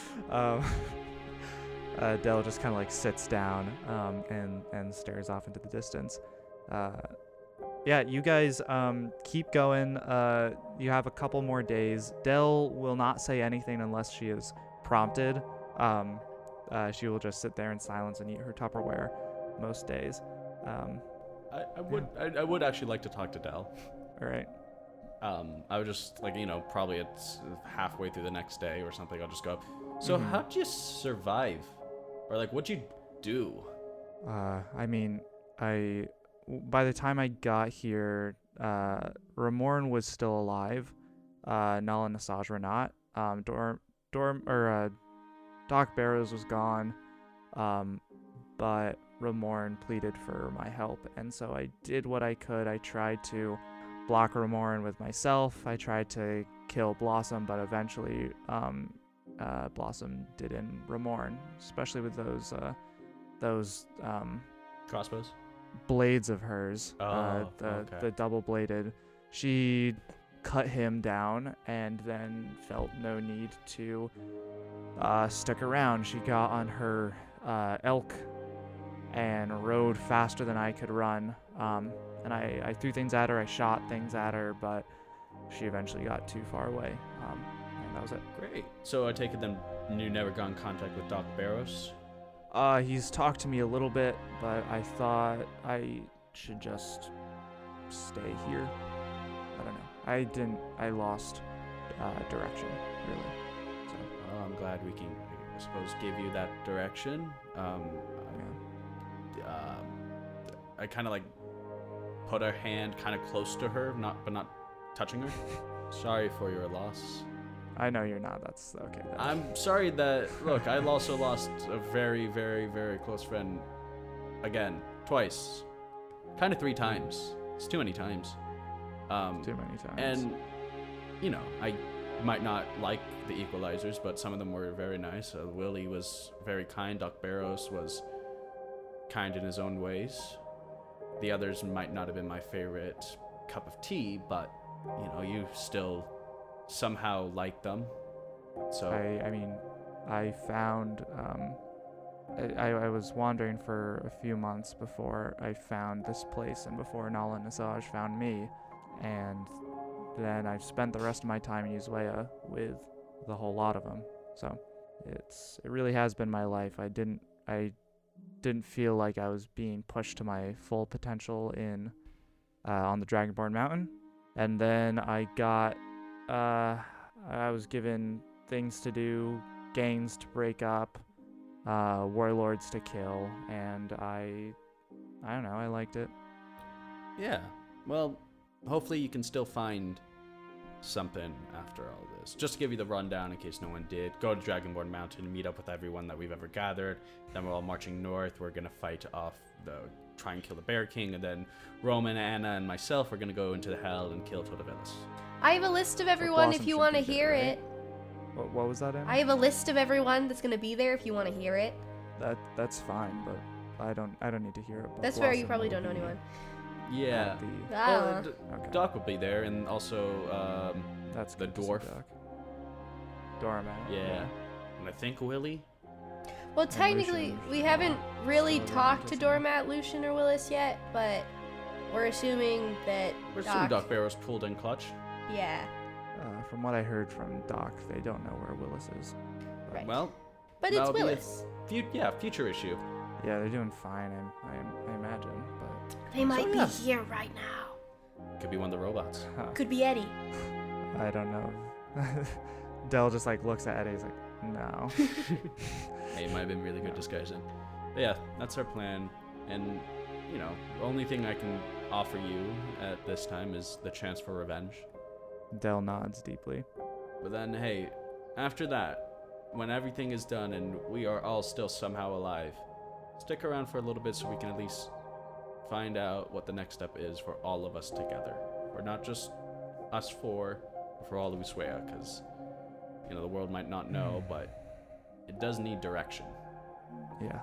Dell just kind of like sits down and stares off into the distance. Yeah, you guys keep going. You have a couple more days. Dell will not say anything unless she is prompted. She will just sit there in silence and eat her Tupperware most days. I would actually like to talk to Dell. All right. I would just like probably it's halfway through the next day or something. I'll just go. So how'd you survive, or like what'd you do? I mean, by the time I got here, Ramorn was still alive. Nala and Nasaj were not. Doc Barrows was gone. But Ramorn pleaded for my help, and so I did what I could. I tried to block Ramorn with myself. I tried to kill Blossom, but eventually Blossom did in Ramorn, especially with those Crossbows. blades of hers, okay. the double-bladed. She cut him down and then felt no need to stick around. She got on her elk and rode faster than I could run. And I threw things at her, I shot things at her, but she eventually got too far away. And that was it. Great. So I take it then you never got in contact with Doc Barrows? He's talked to me a little bit, but I thought I should just stay here. I don't know. I lost direction, really. So, Well, I'm glad we can, I suppose, give you that direction. yeah. I kind of like put a hand kind of close to her, but not touching her. Sorry for your loss. I know you're not. That's okay. Then. I'm sorry that, look, I also lost a very, very, very close friend. Again, twice. Kind of 3 times. It's too many times. Too many times. And, you know, I might not like the Equalizers, but some of them were very nice. Willie was very kind. Doc Barros was kind in his own ways. The others might not have been my favorite cup of tea, but, you know, you still somehow like them. So I mean, I found, I was wandering for a few months before I found this place and before Nala Nasaj found me. And then I've spent the rest of my time in Uzwaya with the whole lot of them. So it really has been my life. I didn't feel like I was being pushed to my full potential on the Dragonborn Mountain. And then I was given things to do, gangs to break up, warlords to kill, and I don't know, I liked it. yeah, well, hopefully you can still find something after all this. Just to give you the rundown in case no one did, go to Dragonborn Mountain, meet up with everyone that we've ever gathered, then we're all marching north. We're gonna fight off try and kill the Bear King, and then Roman, Anna, and myself are gonna go into the hell and kill Totavelis. I have a list of everyone if Blossom you should want to be there, hear right? it. What was that, Anna? I have a list of everyone that's gonna be there if you want to hear it. That's fine, but I don't need to hear it. But That's fair. You Blossom probably will don't know be anyone. Yeah. at the- Ah. Okay. Doc will be there, and also That's the good to see, dwarf. Doc. Doormat. Yeah. And I think Willie. Well, technically, Lucian. we haven't really So talked to interesting. Doormat, Lucian, or Willis yet, but we're assuming that We're assuming Doc Barrows pulled in clutch. Yeah, From what I heard from Doc, they don't know where Willis is. right. Well, but it's that'll be a Willis. future issue. Yeah, they're doing fine, I imagine, but They might yeah. be here right now. Could be one of the robots. Could be Eddie. I don't know. Dell just like looks at Eddie, he's like, no. Hey, it might have been really good disguising. But yeah, that's our plan. And, you know, the only thing I can offer you at this time is the chance for revenge. Dell nods deeply. But then, hey, after that, when everything is done and we are all still somehow alive, stick around for a little bit so we can at least find out what the next step is for all of us together. Or not just us four, but for all of Uswea, because, you know, the world might not know, but it does need direction. Yeah.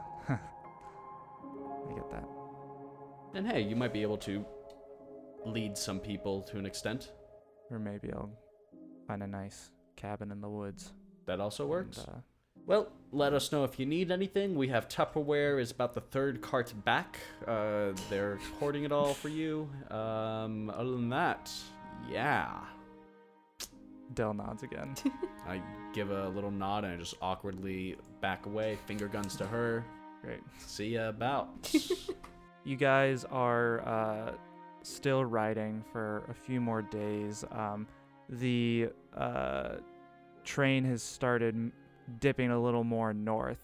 I get that. And hey, you might be able to lead some people to an extent. Or maybe I'll find a nice cabin in the woods. That also works. And, Well, let us know if you need anything. We have Tupperware is about the third cart back. They're hoarding it all for you. Other than that, yeah. Dell nods again. I give a little nod and I just awkwardly back away, finger guns to her. Great. See ya about. You guys are still riding for a few more days. The train has started dipping a little more north.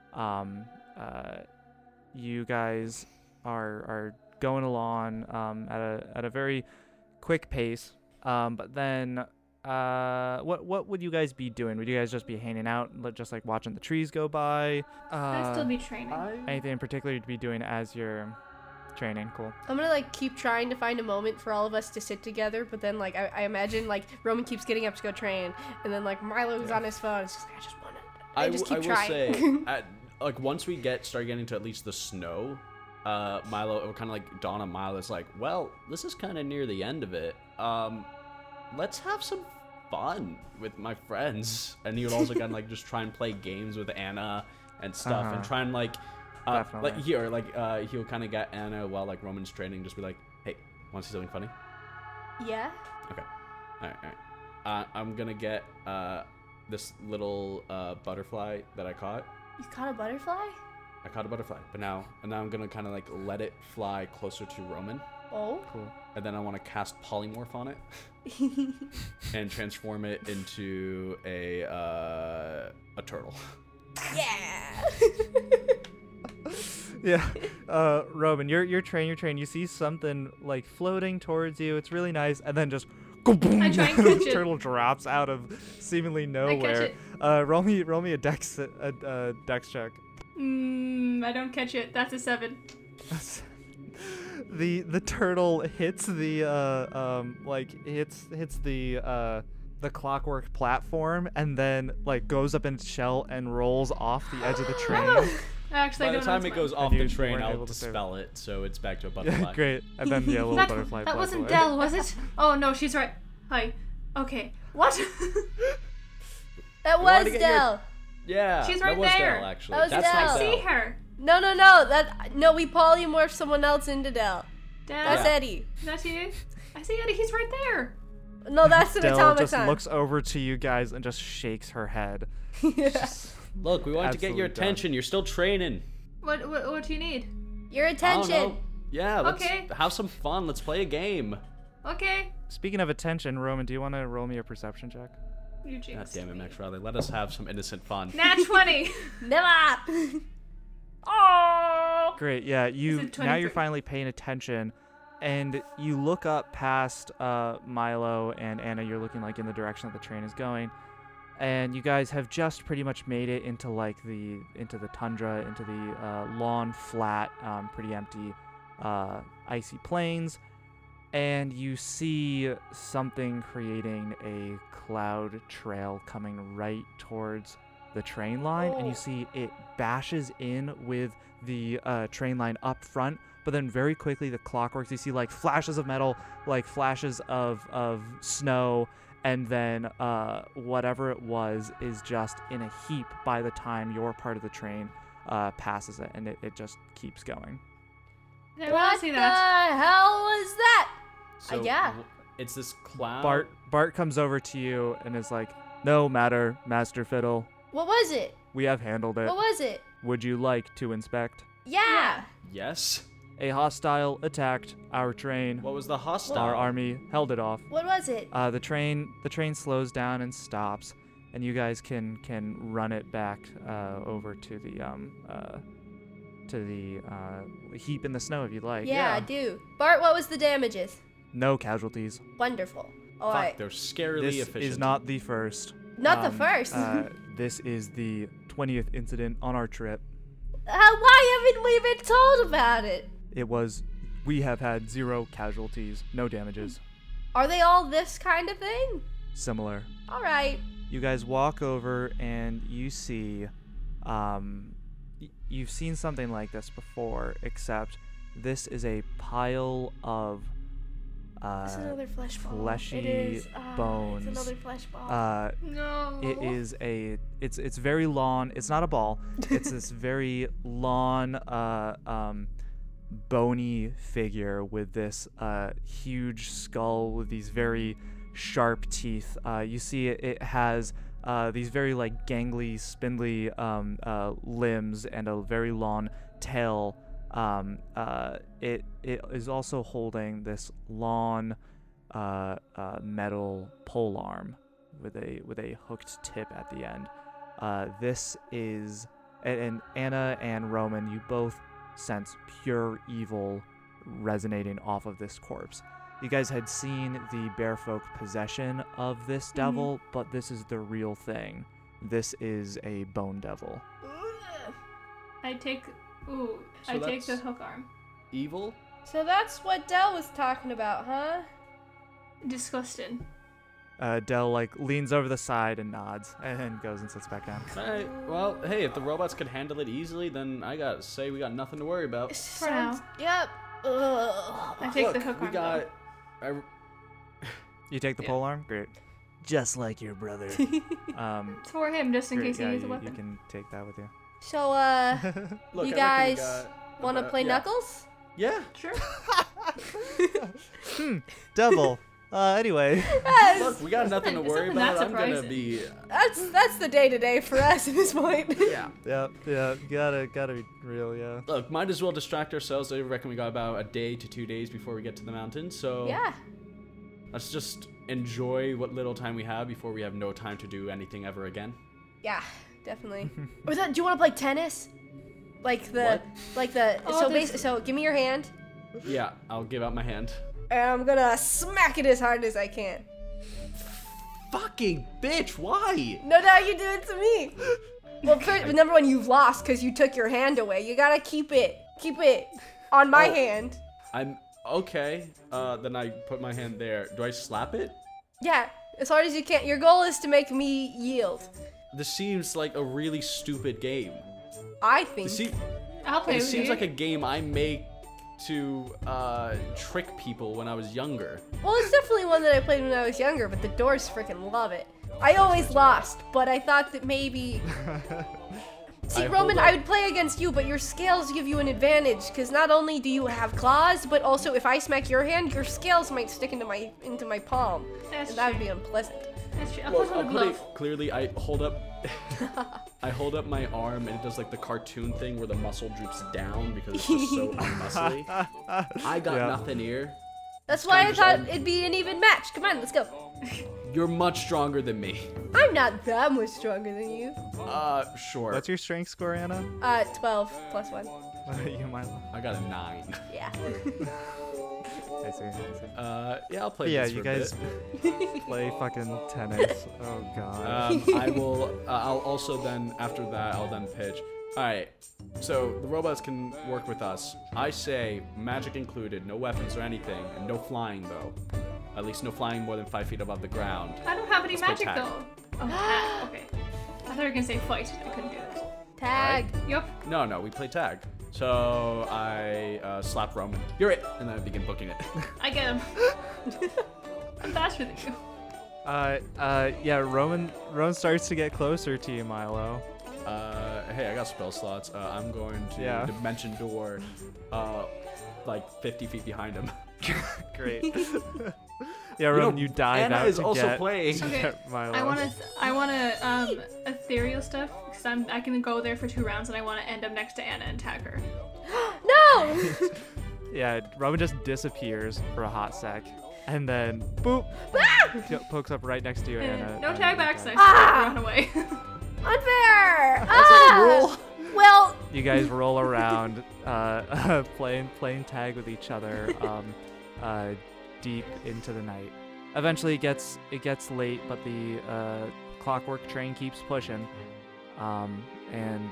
You guys are going along at a very quick pace. But then, what would you guys be doing? Would you guys just be hanging out, just like watching the trees go by? I'd still be training. Anything in particular you'd be doing as you're training? Cool. I'm gonna like keep trying to find a moment for all of us to sit together, but then like I imagine like Roman keeps getting up to go train, and then like Milo's on his phone. It's just like I just wanna. I just keep will trying. say, like once we start getting to at least the snow, Milo, it would kind of like dawn on Milo. It's like, well, this is kind of near the end of it. Let's have some fun with my friends. And he would also kind of like just try and play games with Anna and stuff, and try and like, Definitely. he'll kind of get Anna while like Roman's training, just be like, hey, want to see something funny? Yeah. Okay. All right. I'm gonna get this little butterfly that I caught. You caught a butterfly? I caught a butterfly, but now I'm gonna kind of like let it fly closer to Roman, Oh. Cool. and then I want to cast polymorph on it and transform it into a turtle. Yeah. Yeah. Roman, you're trained. You see something like floating towards you. It's really nice, and then just I try and catch it. turtle drops out of seemingly nowhere. it. Roll me a dex check. I don't catch it. That's a 7. The turtle hits the hits the clockwork platform and then like goes up in its shell and rolls off the edge of the train. Actually, I By the don't time know. it goes off And the you train, weren't I'll able to save dispel it, so it's back to a butterfly. Great. And then the little butterfly That flies wasn't away. Dell, was it? Oh no, she's right. Hi. Okay. What? That wanted was to get your- Dell. Yeah, She's that right was there. Dell, actually. That was That's Dell. not I see Dell. her. No, we polymorphed someone else into Dell. Dell. That's Yeah. Eddie. That's you. I see Eddie. He's right there. No, that's an Dell just automaton. looks over to you guys and just shakes her head. Look, we wanted to get your Absolutely done. attention. You're still training. What do you need? Your I don't know. attention. Yeah, let's Okay. have some fun. Let's play a game. Okay. Speaking of attention, Roman, do you want to roll me a perception check? You God jinxed damn it, me. Max Riley. Let us have some innocent fun. Nat 20. Never. Oh. Great. Yeah, Is you it now you're 23? finally paying attention, and you look up past Milo and Anna. You're looking like in the direction that the train is going, and you guys have just pretty much made it into like into the tundra, into the lawn, flat, pretty empty, icy plains, and you see something creating a cloud trail coming right towards the train line, and you Oh. see it bashes in with the train line up front, but then very quickly the clockworks, you see like flashes of metal, like flashes of snow, and then whatever it was is just in a heap by the time your part of the train passes it, and it just keeps going. I want What to see the that. hell was that? So yeah. It's this cloud. Bart comes over to you and is like, "No matter, Master Fiddle. What was it? We have handled it. What was it? Would you like to inspect?" Yeah. Yes. A hostile attacked our train. What was the hostile? Our army held it off. What was it? The train slows down and stops, and you guys can run it back over to the heap in the snow if you'd like. Yeah, I do. Bart, what was the damages? No casualties. Wonderful. All Fuck, right. they're scarily This efficient. is not the first. Not the first. This is the 20th incident on our trip. Why haven't we been told about it? We have had 0 casualties, no damages. Are they all this kind of thing? Similar. All right. You guys walk over and you see, you've seen something like this before, except this is a pile of It's another flesh ball. fleshy it is. bones. It's another flesh ball. No. It is it's very long. It's not a ball. It's this very long, bony figure with this huge skull with these very sharp teeth. You see it has these very like gangly, spindly limbs and a very long tail. It is also holding this long metal pole arm with a hooked tip at the end. This is, and Anna and Roman, you both sense pure evil resonating off of this corpse. You guys had seen the Bearfolk possession of this devil, but this is the real thing. This is a bone devil. I take. Ooh. So I take the that's- hook arm. evil. So that's what Dell was talking about, huh? Disgusted. Dell like leans over the side and nods and goes and sits back down. Alright, well, hey, if the robots could handle it easily, then I gotta say we got nothing to worry about. For now. Yep. Ugh. I take Look, the hook we arm. got. though. You take the Yeah. pole arm? Great. Just like your brother. It's for him, just in great, case he yeah, needs a you weapon. can take that with you. So, Look, you I reckon we guys got want to about- play yeah. Knuckles? Yeah. Sure. Devil. Anyway. Look, we got nothing to It's worry nothing that about. I'm gonna surprising. be. That's the day to day for us at this point. Yeah. Yeah, gotta be real, yeah. Look, might as well distract ourselves. I reckon we got about a day to 2 days before we get to the mountain. So Yeah. let's just enjoy what little time we have before we have no time to do anything ever again. Yeah, definitely. Do you want to play tennis? Like the, What? Oh, so there's- so give me your hand, Yeah, I'll give out my hand. and I'm gonna smack it as hard as I can. Fucking bitch, why? No, you do it to me. Well, number one, you've lost because you took your hand away. You gotta keep it on my hand. I'm okay. Then I put my hand there. Do I slap it? Yeah, as hard as you can. Your goal is to make me yield. This seems like a really stupid game. I think. I'll play It with seems you. like a game I make to trick people when I was younger. Well, it's definitely one that I played when I was younger, but the dwarves freaking love it. I always lost, but I thought that maybe... See, I Roman, hold up. I would play against you, but your scales give you an advantage, because not only do you have claws, but also if I smack your hand, your scales might stick into my palm, That's and that would true. be unpleasant. That's true. I'll Well, put I'll on a put it glove. clearly. I hold up. I hold up my arm and it does like the cartoon thing where the muscle droops down because it's just so unmuscly. I got Yeah. nothing here. That's why I just thought own- it'd be an even match. Come on, let's go. You're much stronger than me. I'm not that much stronger than you. Sure. What's your strength score, Anna? 12 plus 1. You, Milo. I got a 9. Yeah. I see. Yeah, I'll play Yeah, this you for a guys bit. play fucking tennis. Oh god. I will. I'll also then after that I'll then pitch. All right. So the robots can work with us. I say magic included, no weapons or anything, and no flying though. At least no flying more than 5 feet above the ground. I don't have any Let's play magic tag. though. Oh, tag. Okay. I thought you were gonna say fight. I couldn't do that. Tag. Yup. No, we play tag. So I slap Roman. You're it, and then I begin booking it. I get him. I'm faster than you. Yeah, Roman starts to get closer to you, Milo. Hey, I got spell slots. I'm going to Yeah. dimension door, like 50 feet behind him. Great. Yeah, Roman, you dive Anna out is to also get, playing. to Okay. get Milo. I wanna ethereal stuff because I can go there for 2 rounds and I want to end up next to Anna and tag her. No! Yeah, Roman just disappears for a hot sec, and then boop, pokes up right next to you, Anna. No and tag you backs. guys- I run away. Unfair! That's not a rule. Well, You guys roll around, playing tag with each other, deep into the night. Eventually, it gets late, but the clockwork train keeps pushing. And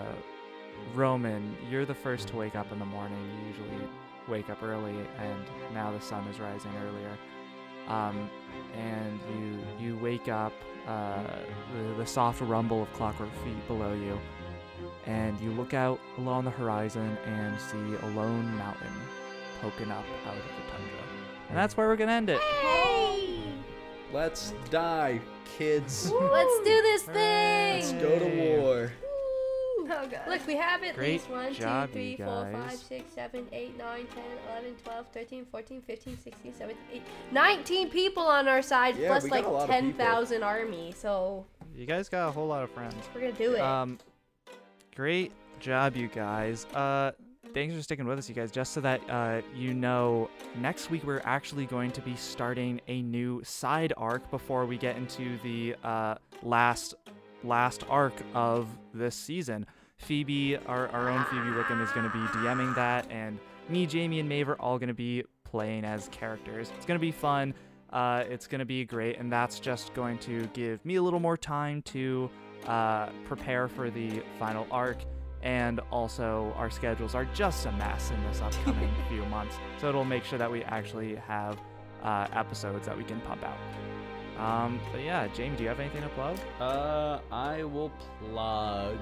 Roman, you're the first to wake up in the morning. You usually wake up early, and now the sun is rising earlier. And you wake up, the soft rumble of clockwork feet below you, and you look out along the horizon and see a lone mountain poking up out of the tundra. And that's where we're gonna end it. hey! Let's die, kids. Let's do this thing! Let's go to war. Woo! Oh, God. Look, we have at Great least 1, 2, job, 3, you 4, 5, guys. 6, 7, 8, 9, 10, 11, 12, 13, 14, 15, 16, 17, 18, 19 people on our side, Yeah, plus we got like a lot of people. 10,000 army, so You guys got a whole lot of friends. we're gonna do it. Great job, you guys. Thanks for sticking with us, you guys. Just so that you know, next week we're actually going to be starting a new side arc before we get into the last arc of this season. Phoebe, our own Phoebe Wickham, is going to be DMing that, and me, Jamie, and Maeve are all going to be playing as characters. It's going to be fun. It's going to be great, and that's just going to give me a little more time to prepare for the final arc. And also, our schedules are just a mess in this upcoming few months, so it'll make sure that we actually have episodes that we can pump out. But yeah, Jamie, do you have anything to plug? I will plug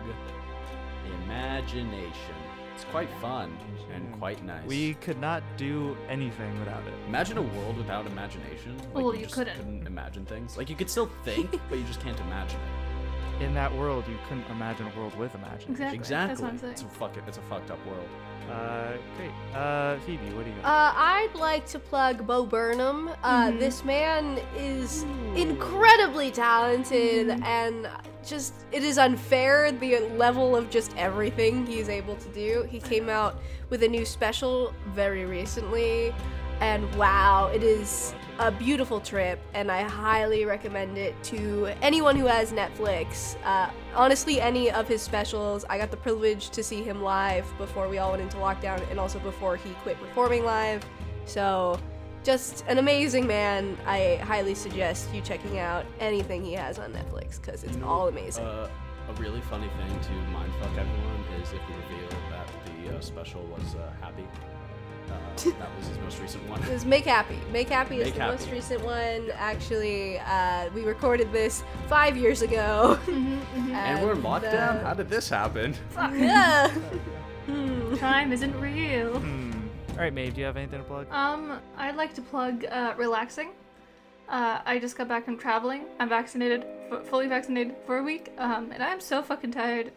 imagination. It's quite fun and quite nice. We could not do anything without it. Imagine a world without imagination. Like, Well, you just couldn't. imagine things. Like you could still think, but you just can't imagine it. In that world, you couldn't imagine a world with imagination. Exactly. Exactly. That's what I'm saying. It's a fucked up world. Great. Phoebe, what do you got? I'd like to plug Bo Burnham. This man is incredibly talented, and just it is unfair the level of just everything he's able to do. He came out with a new special very recently, and wow, it is a beautiful trip, and I highly recommend it to anyone who has Netflix. Honestly, any of his specials. I got the privilege to see him live before we all went into lockdown, and also before he quit performing live. So, just an amazing man. I highly suggest you checking out anything he has on Netflix, because it's all amazing. A really funny thing to mindfuck everyone is if we reveal that the special was happy. That was his most recent one. It was Make Happy. Make Happy is Make the Happy. most recent one. Actually, we recorded this 5 years ago. And we're in lockdown? How did this happen? Yeah. Time isn't real. All right, Maeve, do you have anything to plug? I'd like to plug relaxing. I just got back from traveling. I'm vaccinated, fully vaccinated for a week, and I'm so fucking tired.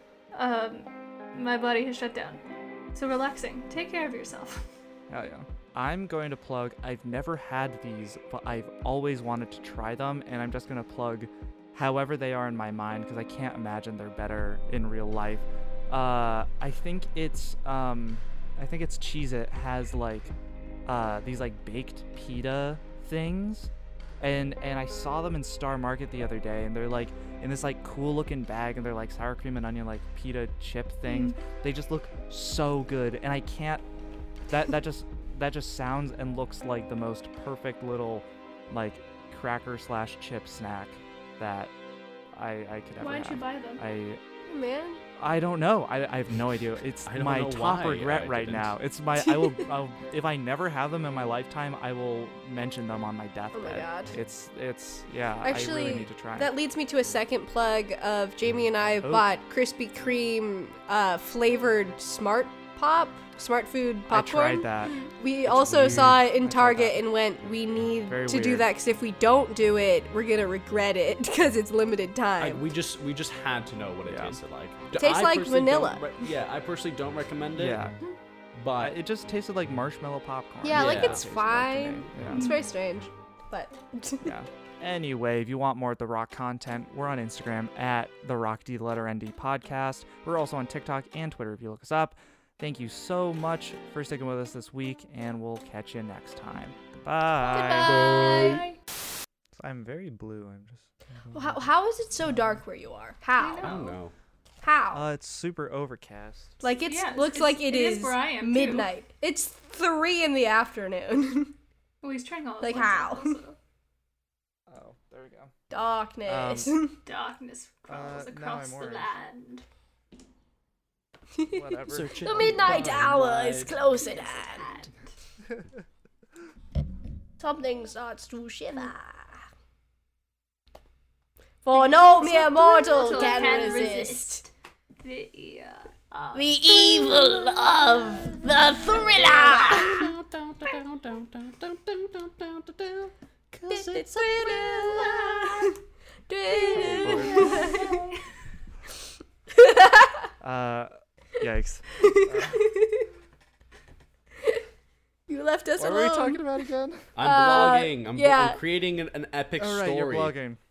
My body has shut down. So relaxing. Take care of yourself. Hell yeah. I'm going to plug, I've never had these, but I've always wanted to try them, and I'm just going to plug however they are in my mind, because I can't imagine they're better in real life. I think it's Cheez-It has like these like baked pita things, and I saw them in Star Market the other day, and they're like in this like cool looking bag, and they're like sour cream and onion like pita chip things. They just look so good, and I can't that just sounds and looks like the most perfect little like cracker / chip snack that I could ever Why have. didn't you buy them? Man. I don't know. I have no idea. It's I don't my know top why regret I right didn't. now. It's my I'll if I never have them in my lifetime, I will mention them on my deathbed. God. It's yeah. Actually, I really need to try. that leads me to a second plug of Jamie and I Oh. bought Krispy Kreme flavored Smart Food I popcorn. tried that. We also weird. saw it I in tried Target that. and went, we need Very to do weird. that because if we don't do it, we're gonna regret it because it's limited time. We just had to know what it Yeah. tasted like. Tastes I like personally vanilla. don't I personally don't recommend it. Yeah. But It just tasted like marshmallow popcorn. Yeah, like Yeah. it's Tasted like to fine. me. Yeah. It's very strange, but Yeah. Anyway, if you want more of The Rock content, we're on Instagram at The Rock D letter ND podcast. We're also on TikTok and Twitter if you look us up. Thank you so much for sticking with us this week, and we'll catch you next time. Bye. Goodbye. I'm very blue. I'm just. Well, how is it so dark where you are? How? I don't know. How? It's super overcast. Like it Yeah, looks it's- like it is where I am, too. midnight. It's 3 in the afternoon. Oh, he's trying all at Like once how? also. Oh, there we go. Darkness. Darkness crawls now across I'm the orange. land. Whatever. The midnight hour is close at hand. Something starts to shiver. For no mere mortal can resist the the evil of the thriller. Cause it's Yikes. You left us What alone. were we talking about again? I'm blogging. I'm yeah. creating an epic All right, story. you're blogging.